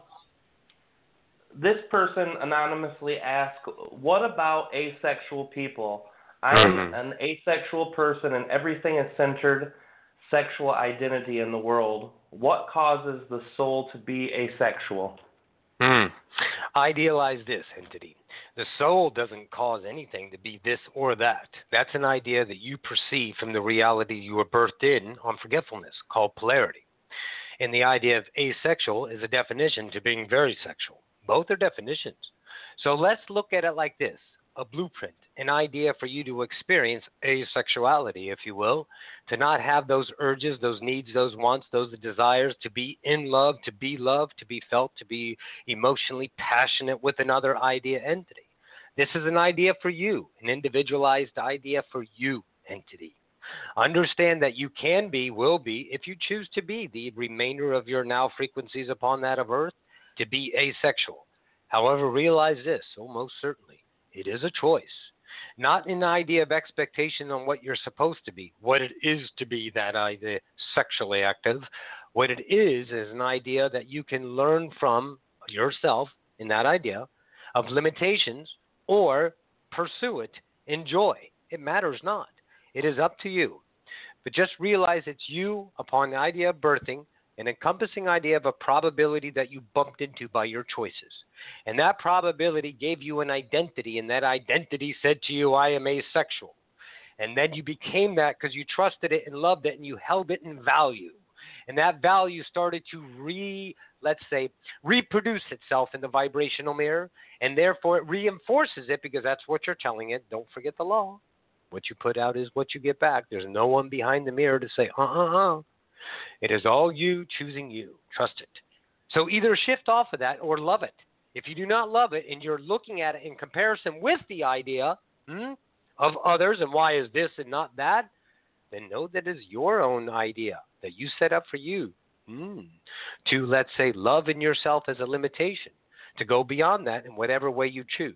this person anonymously asked, what about asexual people? I'm Mm-hmm. an asexual person and everything is centered sexual identity in the world. What causes the soul to be asexual? Hmm. Idealize this entity. The soul doesn't cause anything to be this or that. That's an idea that you perceive from the reality you were birthed in on forgetfulness, called polarity. And the idea of asexual is a definition to being very sexual. Both are definitions. So let's look at it like this. A blueprint, an idea for you to experience asexuality, if you will, to not have those urges, those needs, those wants, those desires, to be in love, to be loved, to be felt, to be emotionally passionate with another idea entity. This is an idea for you, an individualized idea for you entity. Understand that you can be, will be, if you choose to be the remainder of your now frequencies upon that of Earth, to be asexual. However, realize this, oh, most certainly, it is a choice, not an idea of expectation on what you're supposed to be, what it is to be that idea sexually active. What it is is an idea that you can learn from yourself in that idea of limitations or pursue it, enjoy. It matters not. It is up to you. But just realize it's you upon the idea of birthing, an encompassing idea of a probability that you bumped into by your choices. And that probability gave you an identity, and that identity said to you, I am asexual. And then you became that because you trusted it and loved it, and you held it in value. And that value started to re, let's say, reproduce itself in the vibrational mirror, and therefore it reinforces it because that's what you're telling it. Don't forget the law. What you put out is what you get back. There's no one behind the mirror to say, uh-uh-uh. It is all you choosing you. Trust it. So either shift off of that or love it. If you do not love it and you're looking at it in comparison with the idea hmm, of others and why is this and not that, then know that it is your own idea that you set up for you hmm, to, let's say, love in yourself as a limitation, to go beyond that in whatever way you choose.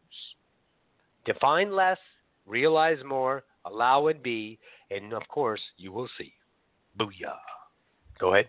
Define less, realize more, allow and be, and of course, you will see. Booyah. Go ahead.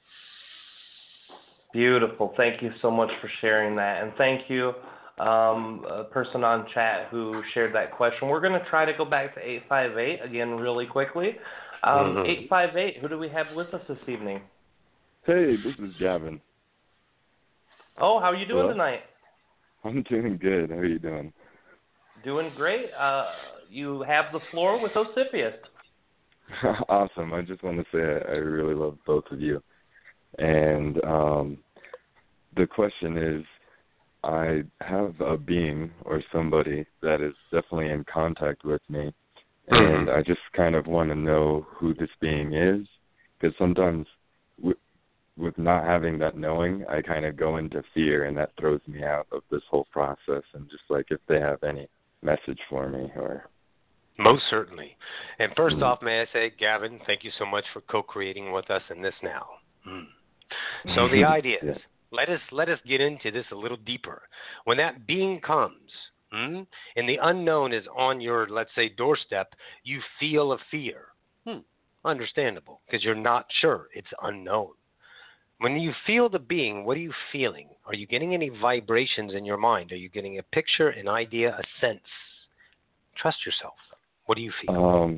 Beautiful. Thank you so much for sharing that. And thank you, um, a person on chat who shared that question. We're going to try to go back to eight five eight again really quickly. Um, mm-hmm. eight five eight, who do we have with us this evening? Hey, this is Gavin. Oh, how are you doing Hello? tonight? I'm doing good. How are you doing? Doing great. Uh, you have the floor with Osipius. Awesome. I just want to say I, I really love both of you. And um, the question is, I have a being or somebody that is definitely in contact with me, and I just kind of want to know who this being is, because sometimes with, with not having that knowing, I kind of go into fear, and that throws me out of this whole process, and just like if they have any message for me or... Most certainly. And first mm. off, may I say, Gavin, thank you so much for co-creating with us in this now. Mm. So the idea is, yeah. let us let us get into this a little deeper. When that being comes, mm, and the unknown is on your, let's say, doorstep, you feel a fear. Hmm. Understandable, because you're not sure. It's unknown. When you feel the being, what are you feeling? Are you getting any vibrations in your mind? Are you getting a picture, an idea, a sense? Trust yourself. What do you feel? Um,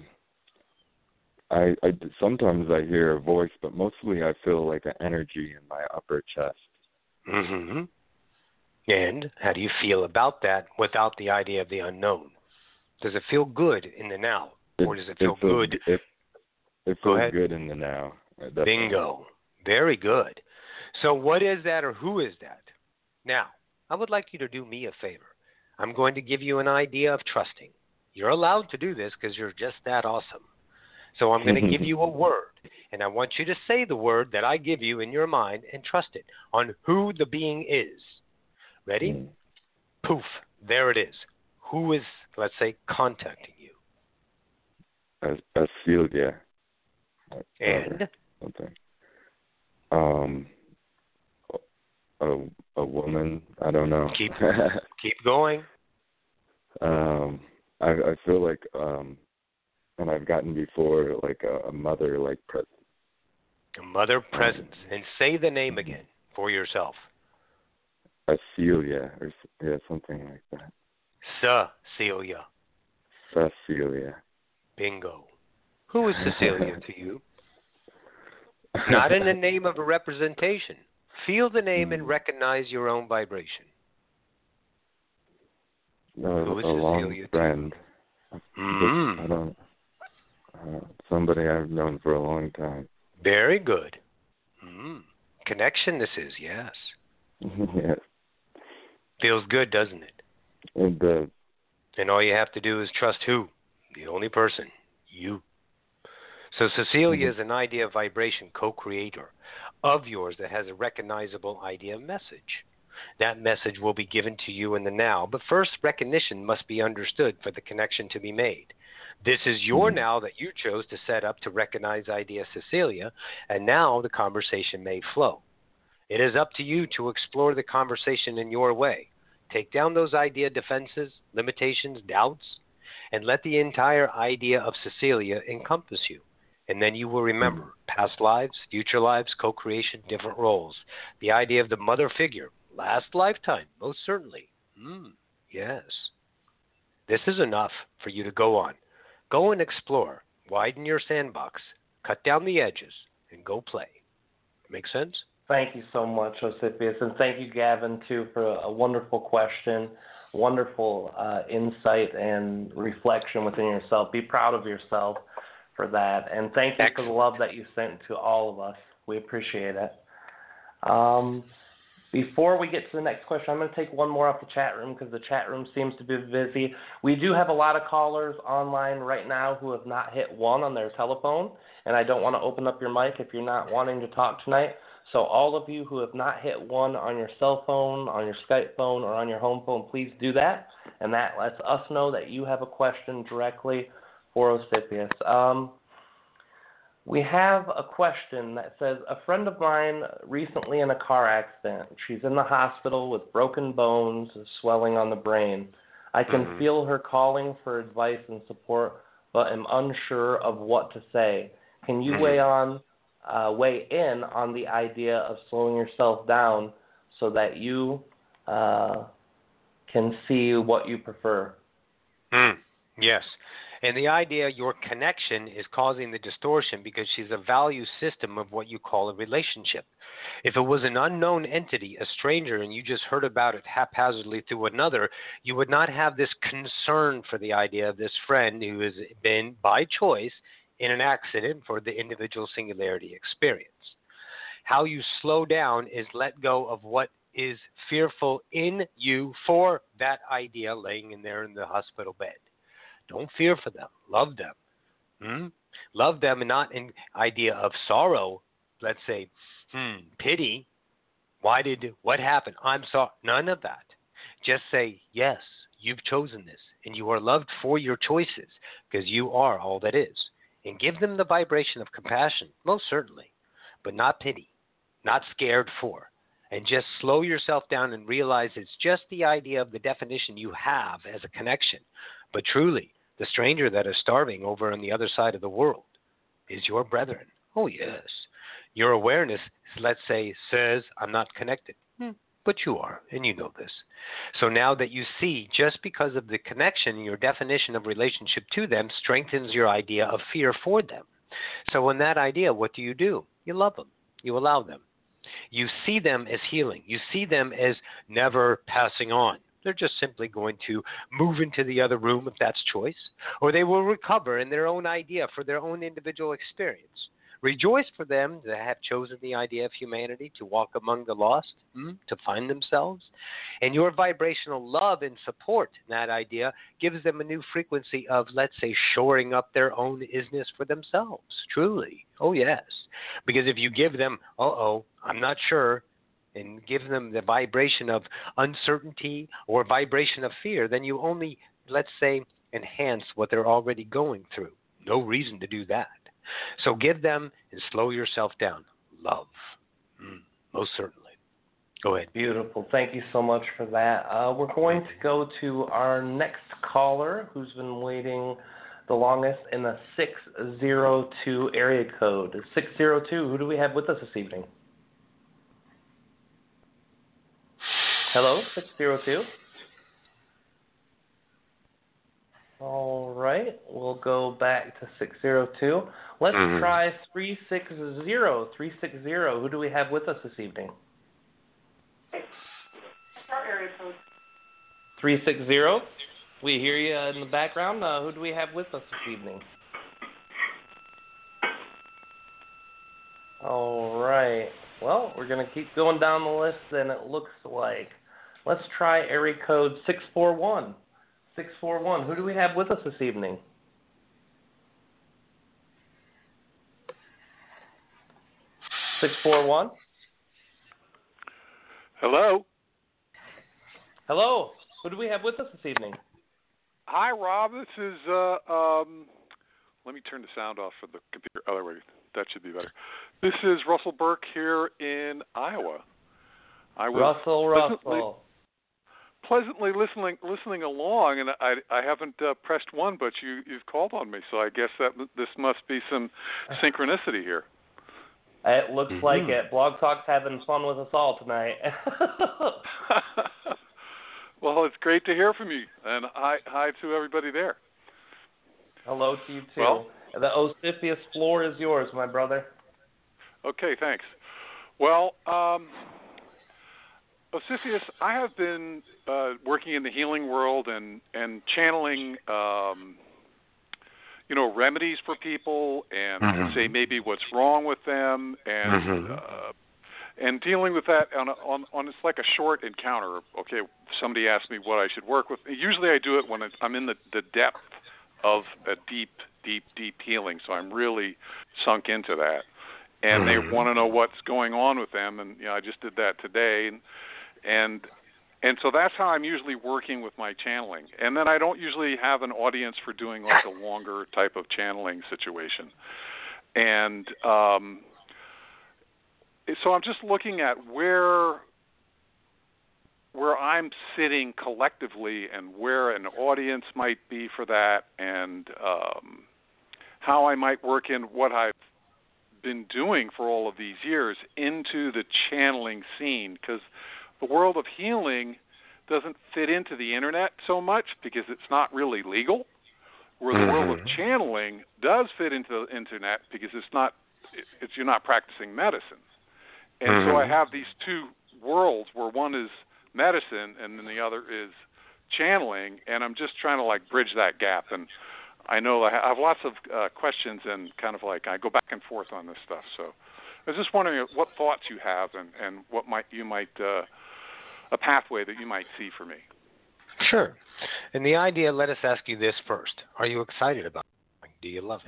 I, I sometimes I hear a voice, but mostly I feel like an energy in my upper chest. Mm-hmm. And how do you feel about that without the idea of the unknown? Does it feel good in the now, it, or does it feel it feels, good? It, it feels good in the now. Definitely. Bingo. Very good. So what is that, or who is that? Now, I would like you to do me a favor. I'm going to give you an idea of trusting. You're allowed to do this because you're just that awesome. So I'm going to give you a word, and I want you to say the word that I give you in your mind and trust it on who the being is. Ready? Mm. Poof. There it is. Who is, let's say, contacting you? As, as Celia. And? Something. Um, a, a woman. I don't know. Keep, keep going. Um, I, I feel like, um, and I've gotten before, like a, a mother-like presence. A mother presence. And say the name again for yourself. Cecilia, or yeah, something like that. Cecilia. Cecilia. Bingo. Who is Cecilia to you? Not in the name of a representation. Feel the name and recognize your own vibration. No, Who is a long Cecilia friend. Mm-hmm. I don't. Uh, somebody I've known for a long time. Very good. Mm. Connection. This is yes. Yes. Feels good, doesn't it? It does. And all you have to do is trust who? The only person, you. So Cecilia mm-hmm. is an idea vibration co-creator of yours that has a recognizable idea message. That message will be given to you in the now, but first recognition must be understood for the connection to be made. This is your mm-hmm. now that you chose to set up to recognize idea Cecilia, and now the conversation may flow. It is up to you to explore the conversation in your way. Take down those idea defenses, limitations, doubts, and let the entire idea of Cecilia encompass you. And then you will remember past lives, future lives, co-creation, different roles. The idea of the mother figure, last lifetime, most certainly. Mm, yes. This is enough for you to go on. Go and explore. Widen your sandbox. Cut down the edges and go play. Make sense? Thank you so much, Osipius, and thank you, Gavin, too, for a wonderful question, wonderful uh, insight and reflection within yourself. Be proud of yourself for that, and thank you Excellent. for the love that you sent to all of us. We appreciate it. Um, before we get to the next question, I'm going to take one more off the chat room because the chat room seems to be busy. We do have a lot of callers online right now who have not hit one on their telephone, and I don't want to open up your mic if you're not wanting to talk tonight. So all of you who have not hit one on your cell phone, on your Skype phone, or on your home phone, please do that. And that lets us know that you have a question directly for Osipius. Um, we have a question that says, a friend of mine recently in a car accident. She's in the hospital with broken bones, swelling on the brain. I can mm-hmm. feel her calling for advice and support, but am unsure of what to say. Can you mm-hmm. weigh on... Uh, weigh in on the idea of slowing yourself down so that you uh, can see what you prefer? Mm, yes. And the idea your connection is causing the distortion because she's a value system of what you call a relationship. If it was an unknown entity, a stranger, and you just heard about it haphazardly through another, you would not have this concern for the idea of this friend who has been, by choice, in an accident for the individual singularity experience. How you slow down is let go of what is fearful in you for that idea laying in there in the hospital bed. Don't fear for them. Love them. Hmm? Love them, and not an idea of sorrow. Let's say, hmm, pity. Why did, what happened? I'm sorry. None of that. Just say, yes, you've chosen this, and you are loved for your choices because you are all that is. And give them the vibration of compassion, most certainly, but not pity, not scared for. And just slow yourself down and realize it's just the idea of the definition you have as a connection. But truly, the stranger that is starving over on the other side of the world is your brethren. Oh, yes. Your awareness, let's say, says, I'm not connected. Hmm. But you are, and you know this. So now that you see, just because of the connection, your definition of relationship to them strengthens your idea of fear for them. So in that idea, what do you do? You love them. You allow them. You see them as healing. You see them as never passing on. They're just simply going to move into the other room if that's choice, or they will recover in their own idea for their own individual experience. Rejoice for them that have chosen the idea of humanity to walk among the lost, hmm, to find themselves. And your vibrational love and support in that idea gives them a new frequency of, let's say, shoring up their own isness for themselves, truly. Oh, yes. Because if you give them, uh-oh, I'm not sure, and give them the vibration of uncertainty or vibration of fear, then you only, let's say, enhance what they're already going through. No reason to do that. So give them and slow yourself down. Love. Mm, most certainly. Go ahead. Beautiful. Thank you so much for that. Uh, we're going to go to our next caller, who's been waiting the longest, in the six zero two area code. six zero two, who do we have with us this evening? Hello, six zero two. All right, we'll go back to six zero two. Let's mm-hmm. try three six zero. three six zero. Who do we have with us this evening? Start area code. three six zero. We hear you in the background. Uh, who do we have with us this evening? All right. Well, we're going to keep going down the list, and it looks like. Let's try area code six four one. six four one. Who do we have with us this evening? six four one. Hello. Hello. Who do we have with us this evening? Hi, Rob. This is, uh, um, let me turn the sound off for the computer. Oh, wait, that should be better. This is Russell Burke here in Iowa. I was Russell, Russell. Pleasantly listening listening along, and I I haven't uh, pressed one, but you you've called on me, so I guess that this must be some synchronicity here. It looks mm-hmm. like it. Blog Talk's having fun with us all tonight. Well, it's great to hear from you, and hi hi to everybody there. Hello to you too. Well, the Osifius floor is yours, my brother. Okay, thanks. Well, um, Osifius, I have been uh, working in the healing world and, and channeling, um, you know, remedies for people and mm-hmm. say maybe what's wrong with them and mm-hmm. uh, and dealing with that on, a, on on it's like a short encounter. Okay, somebody asks me what I should work with. Usually I do it when I'm in the, the depth of a deep, deep, deep healing, so I'm really sunk into that. And mm-hmm. they want to know what's going on with them, and you know, I just did that today. And, And and so that's how I'm usually working with my channeling. And then I don't usually have an audience for doing like a longer type of channeling situation. And um, so I'm just looking at where where I'm sitting collectively and where an audience might be for that, and um, how I might work in what I've been doing for all of these years into the channeling scene, because the world of healing doesn't fit into the internet so much because it's not really legal. where the mm-hmm. world of channeling does fit into the internet because it's not, it's you're not practicing medicine. And mm-hmm. so I have these two worlds where one is medicine and then the other is channeling, and I'm just trying to like bridge that gap. And I know I have lots of uh, questions and kind of like I go back and forth on this stuff. So I was just wondering what thoughts you have and, and what might you might uh, a pathway that you might see for me. Sure. And the idea, let us ask you this first. Are you excited about it? Do you love it?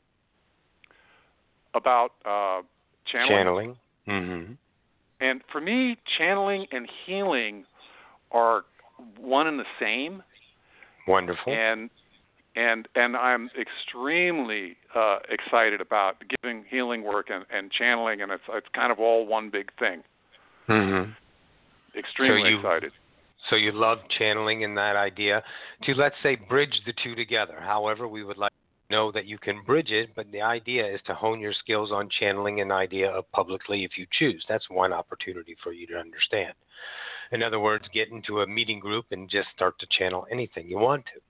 About uh, channeling? Channeling. Mm-hmm. And for me, channeling and healing are one and the same. Wonderful. And and and I'm extremely uh, excited about giving healing work and, and channeling, and it's it's kind of all one big thing. Mm-hmm. Extremely so you, excited. So you love channeling and that idea to, let's say, bridge the two together. However, we would like to know that you can bridge it, but the idea is to hone your skills on channeling an idea of publicly if you choose. That's one opportunity for you to understand. In other words, get into a meeting group and just start to channel anything you want to.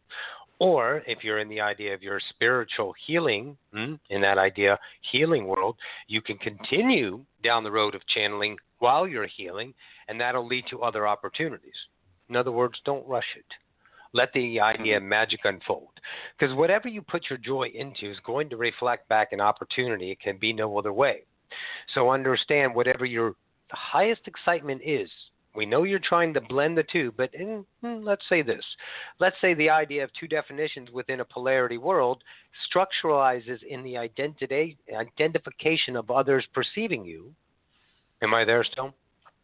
Or if you're in the idea of your spiritual healing, in that idea healing world, you can continue down the road of channeling while you're healing, and that'll lead to other opportunities. In other words, don't rush it. Let the idea of magic unfold. Because whatever you put your joy into is going to reflect back an opportunity. It can be no other way. So understand whatever your highest excitement is. We know you're trying to blend the two, but in, let's say this. Let's say the idea of two definitions within a polarity world structuralizes in the identity, identification of others perceiving you. Am I there still?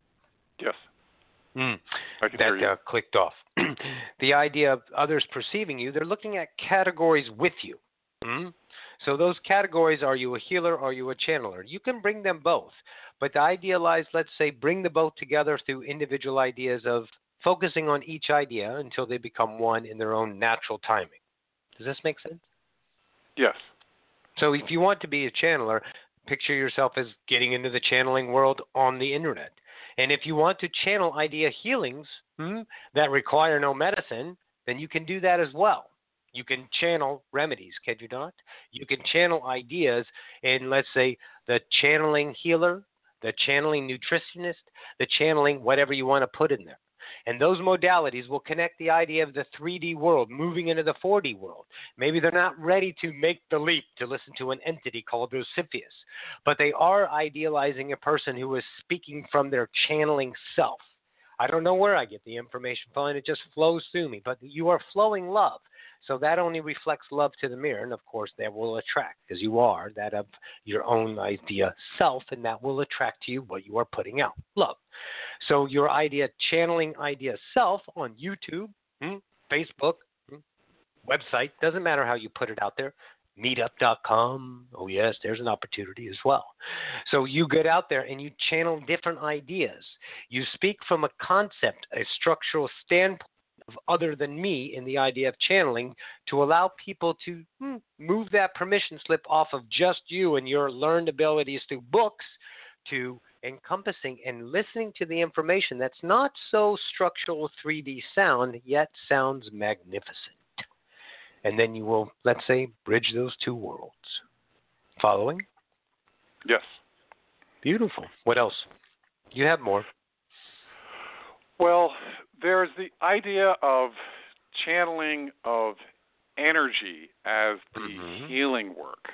Yes. Mm. I can that hear you. Uh, clicked off. The idea of others perceiving you, they're looking at categories with you. Mm? So those categories, are you a healer, are you a channeler? You can bring them both. But the idea lies, let's say, bring the both together through individual ideas of focusing on each idea until they become one in their own natural timing. Does this make sense? Yes. So if you want to be a channeler, picture yourself as getting into the channeling world on the internet. And if you want to channel idea healings hmm, that require no medicine, then you can do that as well. You can channel remedies, can you not? You can channel ideas in, let's say, the channeling healer, the channeling nutritionist, the channeling whatever you want to put in there. And those modalities will connect the idea of the three D world moving into the four D world. Maybe they're not ready to make the leap to listen to an entity called Osiphus, but they are idealizing a person who is speaking from their channeling self. I don't know where I get the information from, and it just flows through me, but you are flowing love. So that only reflects love to the mirror, and of course that will attract, because you are that of your own idea self, and that will attract to you what you are putting out, love. So your idea, channeling idea self on YouTube, hmm, Facebook, hmm, website, doesn't matter how you put it out there, meetup dot com, oh yes, there's an opportunity as well. So you get out there and you channel different ideas. You speak from a concept, a structural standpoint, of other than me in the idea of channeling to allow people to hmm, move that permission slip off of just you and your learned abilities through books to encompassing and listening to the information that's not so structural three D sound, yet sounds magnificent. And then you will, let's say, bridge those two worlds. Following? Yes. Beautiful. What else? You have more. Well, there's the idea of channeling of energy as the mm-hmm. healing work,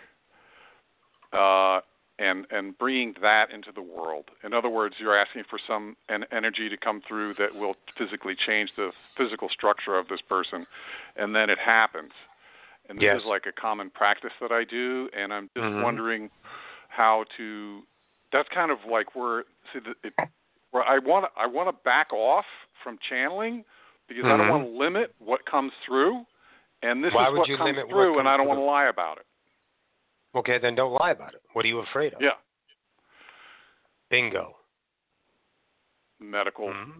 uh, and and bringing that into the world. In other words, you're asking for some an energy to come through that will physically change the physical structure of this person, and then it happens. And this yes. is like a common practice that I do, and I'm just mm-hmm. wondering how to. That's kind of like where see the. It, Where I want to, I want to back off from channeling because mm-hmm. I don't want to limit what comes through, and this Why is would what you comes limit through, what and I don't comes want to lie about it. Okay, then don't lie about it. What are you afraid of? Yeah. Bingo. Medical mm-hmm.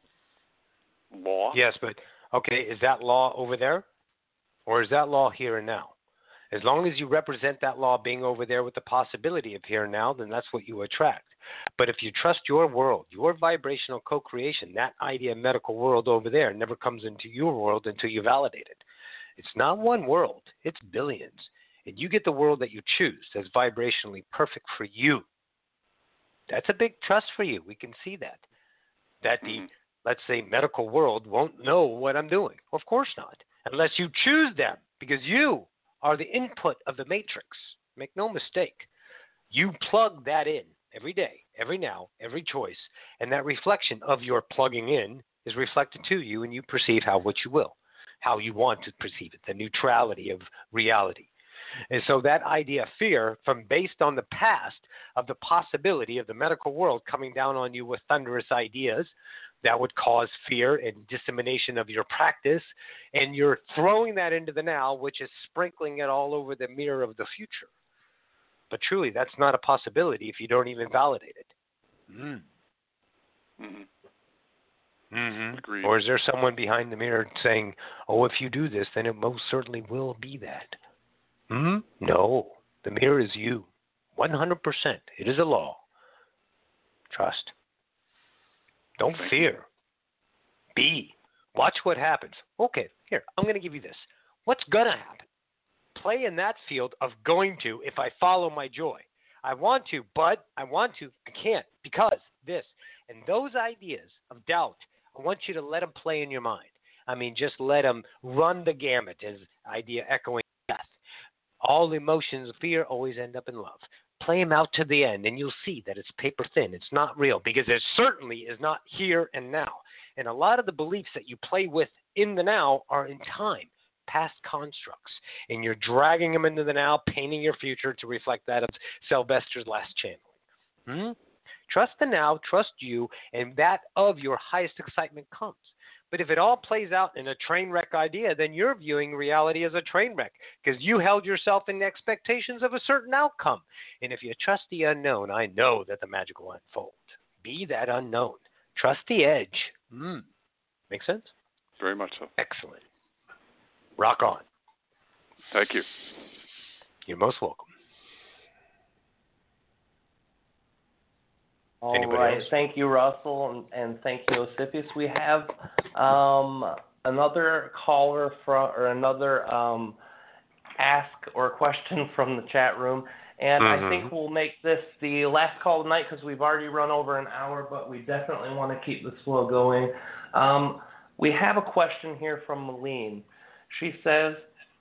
law. Yes, but okay, is that law over there, or is that law here and now? As long as you represent that law being over there with the possibility of here and now, then that's what you attract. But if you trust your world, your vibrational co-creation, that idea medical world over there never comes into your world until you validate it. It's not one world. It's billions. And you get the world that you choose that's vibrationally perfect for you. That's a big trust for you. We can see that. That the, mm-hmm. let's say, medical world won't know what I'm doing. Of course not. Unless you choose them, because you are the input of the matrix. Make no mistake. You plug that in every day, every now, every choice, and that reflection of your plugging in is reflected to you, and you perceive how what you will, how you want to perceive it, the neutrality of reality. And so that idea of fear, from based on the past of the possibility of the medical world coming down on you with thunderous ideas that would cause fear and dissemination of your practice, and you're throwing that into the now, which is sprinkling it all over the mirror of the future. But truly, that's not a possibility if you don't even validate it. Mm. Mm-hmm. Mm-hmm. Agreed. Or is there someone behind the mirror saying, oh, if you do this, then it most certainly will be that? Hmm? No. The mirror is you. one hundred percent. It is a law. Trust. Don't Thank fear. You. Be. Watch what happens. Okay, here, I'm going to give you this. What's going to happen? Play in that field of going to if I follow my joy. I want to, but I want to, I can't because this. And those ideas of doubt, I want you to let them play in your mind. I mean, just let them run the gamut, as idea echoing death. All emotions of fear always end up in love. Play them out to the end, and you'll see that it's paper thin. It's not real, because it certainly is not here and now. And a lot of the beliefs that you play with in the now are in time, past constructs. And you're dragging them into the now, painting your future to reflect that of Sylvester's last channeling. Hmm? Trust the now, trust you, and that of your highest excitement comes. But if it all plays out in a train wreck idea, then you're viewing reality as a train wreck because you held yourself in expectations of a certain outcome. And if you trust the unknown, I know that the magic will unfold. Be that unknown. Trust the edge. Mm. Make sense? Very much so. Excellent. Rock on. Thank you. You're most welcome. All Anybody right. else? Thank you, Russell, and, and thank you, Osipius. We have um, another caller from, or another um, ask or question from the chat room, and mm-hmm. I think we'll make this the last call tonight because we've already run over an hour, but we definitely want to keep this flow going. Um, we have a question here from Malene. She says,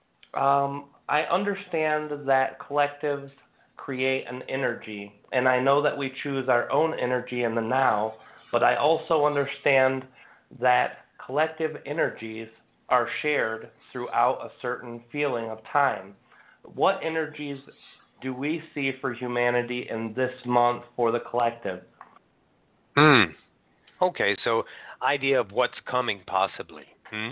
um, I understand that collectives create an energy, and I know that we choose our own energy in the now, but I also understand that collective energies are shared throughout a certain feeling of time. What energies do we see for humanity in this month for the collective? Hmm. Okay, so idea of what's coming possibly. Hmm?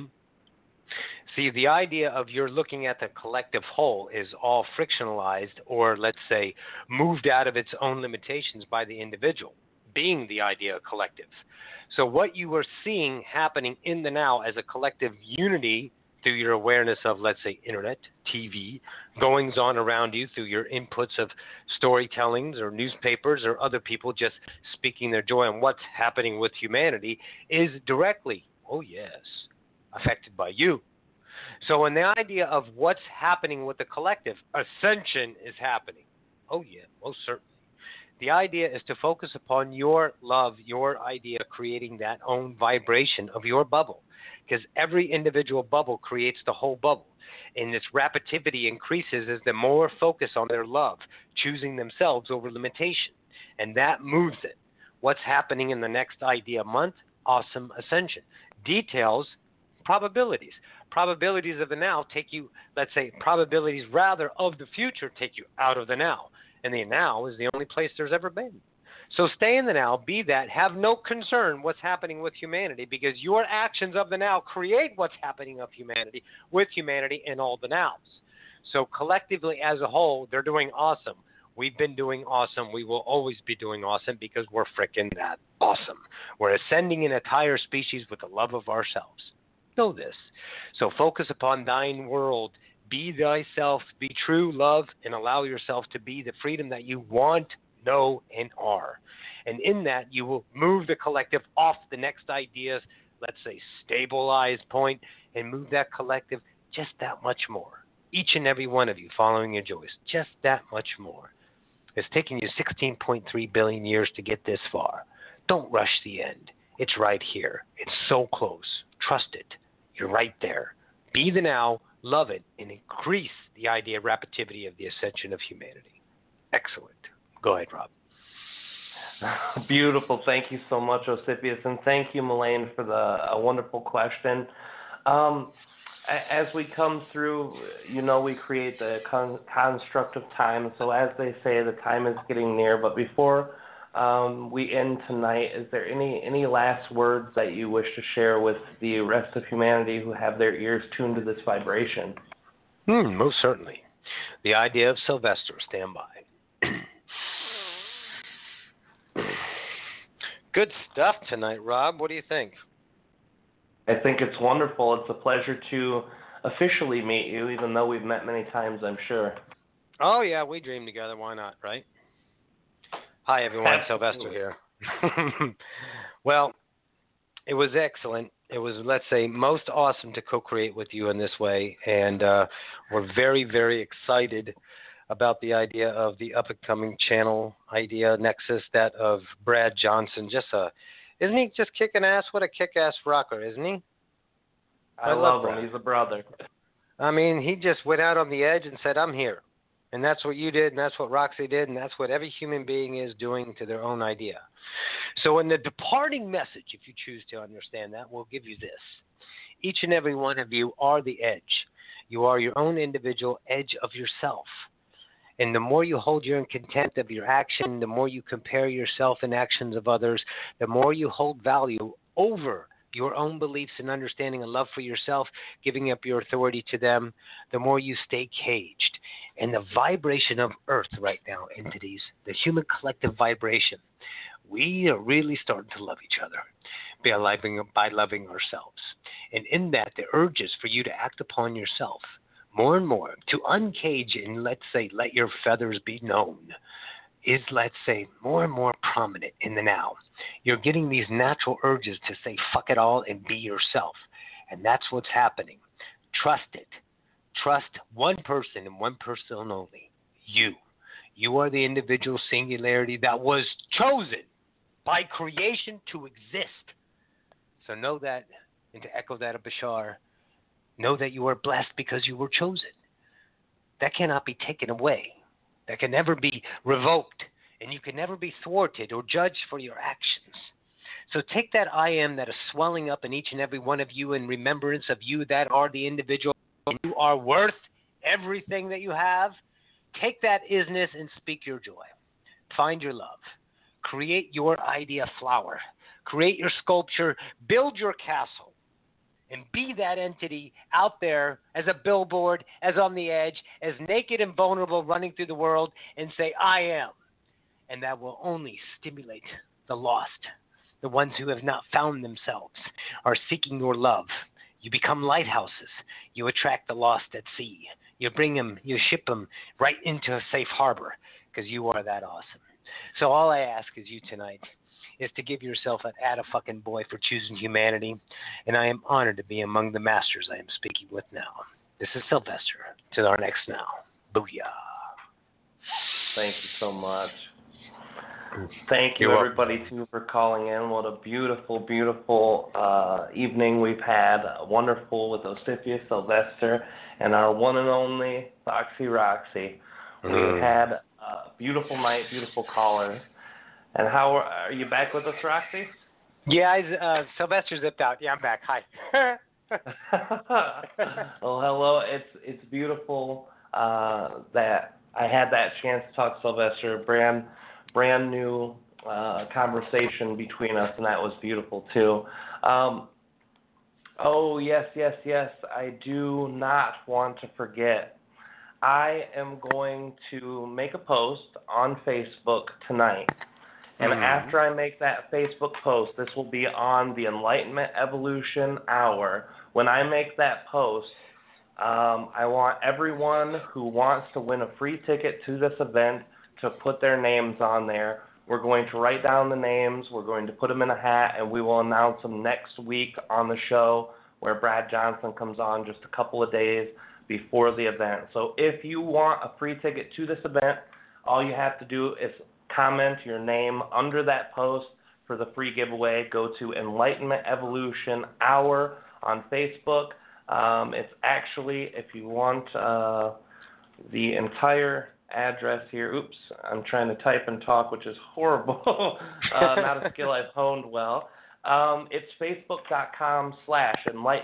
See, the idea of you're looking at the collective whole is all frictionalized or, let's say, moved out of its own limitations by the individual, being the idea of collective. So what you are seeing happening in the now as a collective unity through your awareness of, let's say, internet, T V, goings on around you through your inputs of storytellings or newspapers or other people just speaking their joy on what's happening with humanity is directly, oh yes, affected by you. So in the idea of what's happening with the collective, ascension is happening. Oh yeah, most certainly. The idea is to focus upon your love, your idea, creating that own vibration of your bubble. Because every individual bubble creates the whole bubble. And its rapidity increases as the more focus on their love, choosing themselves over limitation. And that moves it. What's happening in the next idea month? Awesome ascension. Details, probabilities. Probabilities of the now take you, let's say, probabilities rather of the future take you out of the now. And the now is the only place there's ever been. So stay in the now, be that, have no concern what's happening with humanity, because your actions of the now create what's happening of humanity, with humanity in all the nows. So collectively as a whole, they're doing awesome. We've been doing awesome. We will always be doing awesome because we're frickin' that awesome. We're ascending an entire species with the love of ourselves. Know this. So focus upon thine world. Be thyself. Be true love and allow yourself to be the freedom that you want, know, and are. And in that, you will move the collective off the next idea's, let's say, stabilized point, and move that collective just that much more. Each and every one of you following your joys, just that much more. It's taken you sixteen point three billion years to get this far. Don't rush the end. It's right here. It's so close. Trust it. You're right there. Be the now, love it, and increase the idea of rapidity of the ascension of humanity. Excellent. Go ahead, Rob. Beautiful. Thank you so much, Osipius, and thank you, Melaine, for the a wonderful question. Um, as we come through, you know, we create the con- construct of time. So as they say, the time is getting near. But before um, we end tonight, is there any, any last words that you wish to share with the rest of humanity who have their ears tuned to this vibration? Hmm, most certainly. The idea of Sylvester. Stand by. Good stuff tonight, Rob. What do you think? I think it's wonderful. It's a pleasure to officially meet you, even though we've met many times, I'm sure. Oh, yeah, we dream together. Why not, right? Hi, everyone. Sylvester here. Well, it was excellent. It was, let's say, most awesome to co-create with you in this way, and uh, we're very, very excited about the idea of the up-and-coming channel idea, Nexus, that of Brad Johnson. Just a, isn't he just kicking ass? What a kick-ass rocker, isn't he? I, I love, love him. He's a brother. I mean, he just went out on the edge and said, I'm here. And that's what you did, and that's what Roxy did, and that's what every human being is doing to their own idea. So in the departing message, if you choose to understand that, we'll give you this. Each and every one of you are the edge. You are your own individual edge of yourself. And the more you hold your in contempt of your action, the more you compare yourself and actions of others, the more you hold value over your own beliefs and understanding and love for yourself, giving up your authority to them, the more you stay caged. And the vibration of Earth right now, entities, the human collective vibration, we are really starting to love each other by loving, by loving ourselves. And in that, the urge is for you to act upon yourself more and more, to uncage and, let's say, let your feathers be known, is, let's say, more and more prominent in the now. You're getting these natural urges to say, fuck it all and be yourself. And that's what's happening. Trust it. Trust one person and one person only. You. You are the individual singularity that was chosen by creation to exist. So know that, and to echo that of Bashar, know that you are blessed because you were chosen. That cannot be taken away. That can never be revoked. And you can never be thwarted or judged for your actions. So take that I am that is swelling up in each and every one of you in remembrance of you that are the individual. You are worth everything that you have. Take that isness and speak your joy. Find your love. Create your idea flower. Create your sculpture. Build your castle. And be that entity out there as a billboard, as on the edge, as naked and vulnerable running through the world and say, I am. And that will only stimulate the lost. The ones who have not found themselves are seeking your love. You become lighthouses. You attract the lost at sea. You bring them, you ship them right into a safe harbor because you are that awesome. So all I ask is you tonight is to give yourself an atta-fucking boy for choosing humanity, and I am honored to be among the masters I am speaking with now. This is Sylvester. To our next now. Booyah. Thank you so much. Thank you, You're everybody, too, for calling in. What a beautiful, beautiful uh, evening we've had. Uh, wonderful with Osipius, Sylvester, and our one and only Foxy Roxy. Mm. We had a beautiful night, beautiful callers. And how are, are you back with us, Roxy? Yeah, I, uh, Sylvester zipped out. Yeah, I'm back. Hi. Well, hello. It's it's beautiful uh, that I had that chance to talk to Sylvester. Brand brand new uh, conversation between us, and that was beautiful too. Um, oh yes, yes, yes. I do not want to forget. I am going to make a post on Facebook tonight. And mm-hmm. after I make that Facebook post, this will be on the Enlightenment Evolution Hour. When I make that post, um, I want everyone who wants to win a free ticket to this event to put their names on there. We're going to write down the names. We're going to put them in a hat, and we will announce them next week on the show where Brad Johnson comes on just a couple of days before the event. So if you want a free ticket to this event, all you have to do is comment your name under that post for the free giveaway. Go to Enlightenment Evolution Hour on Facebook. Um, it's actually, if you want uh, the entire address here, oops, I'm trying to type and talk, which is horrible, uh, not a skill I've honed well. Um, it's facebook.com slash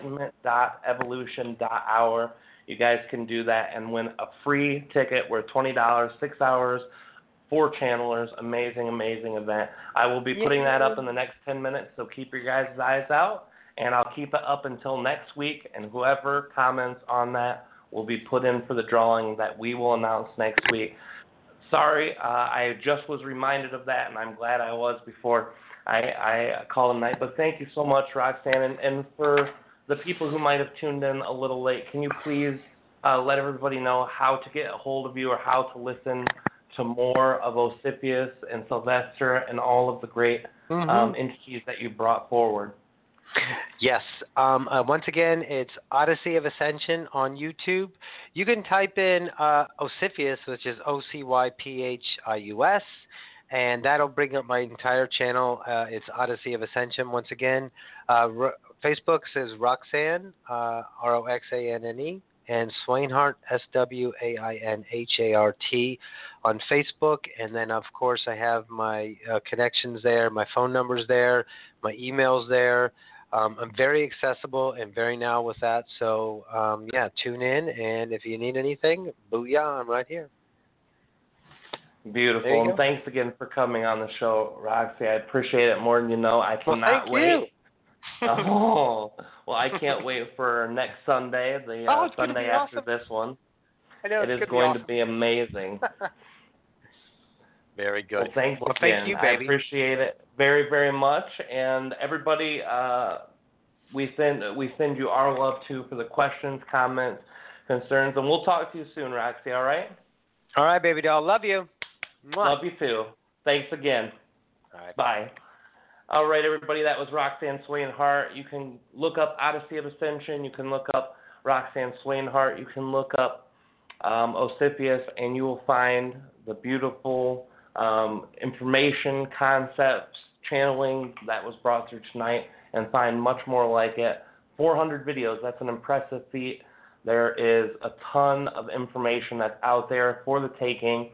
enlightenment.evolution.hour. You guys can do that and win a free ticket worth twenty dollars, six hours, four channelers. Amazing, amazing event. I will be putting that up in the next ten minutes, so keep your guys' eyes out, and I'll keep it up until next week, and whoever comments on that will be put in for the drawing that we will announce next week. Sorry, uh, I just was reminded of that, and I'm glad I was before I, I called tonight. But thank you so much, Roxanne, and, and for the people who might have tuned in a little late, can you please uh, let everybody know how to get a hold of you or how to listen to more of Osipius and Sylvester and all of the great mm-hmm. um, entities that you brought forward? Yes. Um, uh, once again, it's Odyssey of Ascension on YouTube. You can type in uh, Osipius, which is O C Y P H I U S, and that'll bring up my entire channel. Uh, it's Odyssey of Ascension once again. Uh, R- Facebook says Roxanne, uh, R O X A N N E, and Swainhart, S W A I N H A R T, on Facebook. And then, of course, I have my uh, connections there, my phone number's there, my email's there. Um, I'm very accessible and very now with that. So, um, yeah, tune in. And if you need anything, booyah, I'm right here. Beautiful. And go. Thanks again for coming on the show, Roxy. I appreciate it more than you know. I cannot well, thank wait. You. Oh, well, I can't wait for next Sunday, the uh, oh, Sunday after awesome. this one. I know, it is going awesome. to be amazing. Very good. Well, thanks well, again. Thank you, baby. I appreciate it very, very much. And everybody, uh, we send we send you our love, too, for the questions, comments, concerns. And we'll talk to you soon, Roxy, all right? All right, baby doll. Love you. Mwah. Love you, too. Thanks again. All right. Bye. All right, everybody, that was Roxanne Swainhart. You can look up Odyssey of Ascension. You can look up Roxanne Swainhart. You can look up um, Osipius, and you will find the beautiful um, information, concepts, channeling that was brought through tonight, and find much more like it. four hundred videos, that's an impressive feat. There is a ton of information that's out there for the taking.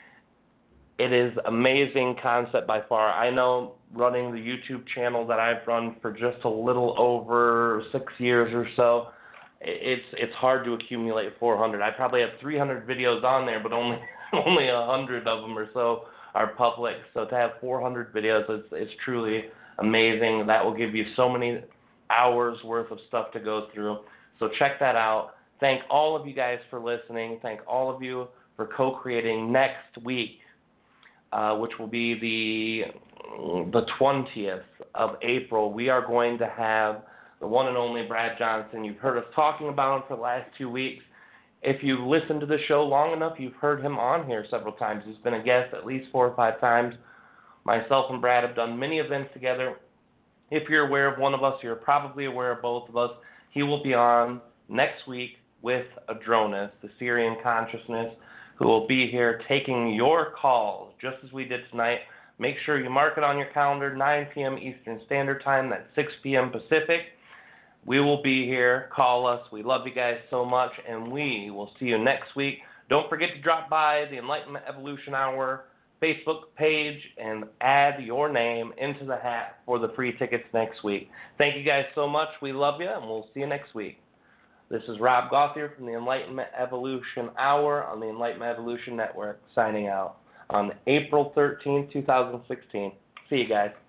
It is amazing concept by far. I know running the YouTube channel that I've run for just a little over six years or so, it's it's hard to accumulate four hundred. I probably have three hundred videos on there, but only only one hundred of them or so are public. So to have four hundred videos, it's, it's truly amazing. That will give you so many hours worth of stuff to go through. So check that out. Thank all of you guys for listening. Thank all of you for co-creating next week. Uh, which will be the the twentieth of April. We are going to have the one and only Brad Johnson. You've heard us talking about him for the last two weeks. If you've listened to the show long enough, you've heard him on here several times. He's been a guest at least four or five times. Myself and Brad have done many events together. If you're aware of one of us, you're probably aware of both of us. He will be on next week with Adronis, the Syrian Consciousness, who will be here taking your calls, just as we did tonight. Make sure you mark it on your calendar, nine p.m. Eastern Standard Time, that's six p.m. Pacific. We will be here. Call us. We love you guys so much, and we will see you next week. Don't forget to drop by the Enlightenment Evolution Hour Facebook page and add your name into the hat for the free tickets next week. Thank you guys so much. We love you, and we'll see you next week. This is Rob Gauthier from the Enlightenment Evolution Hour on the Enlightenment Evolution Network, signing out on April thirteenth, twenty sixteen. See you guys.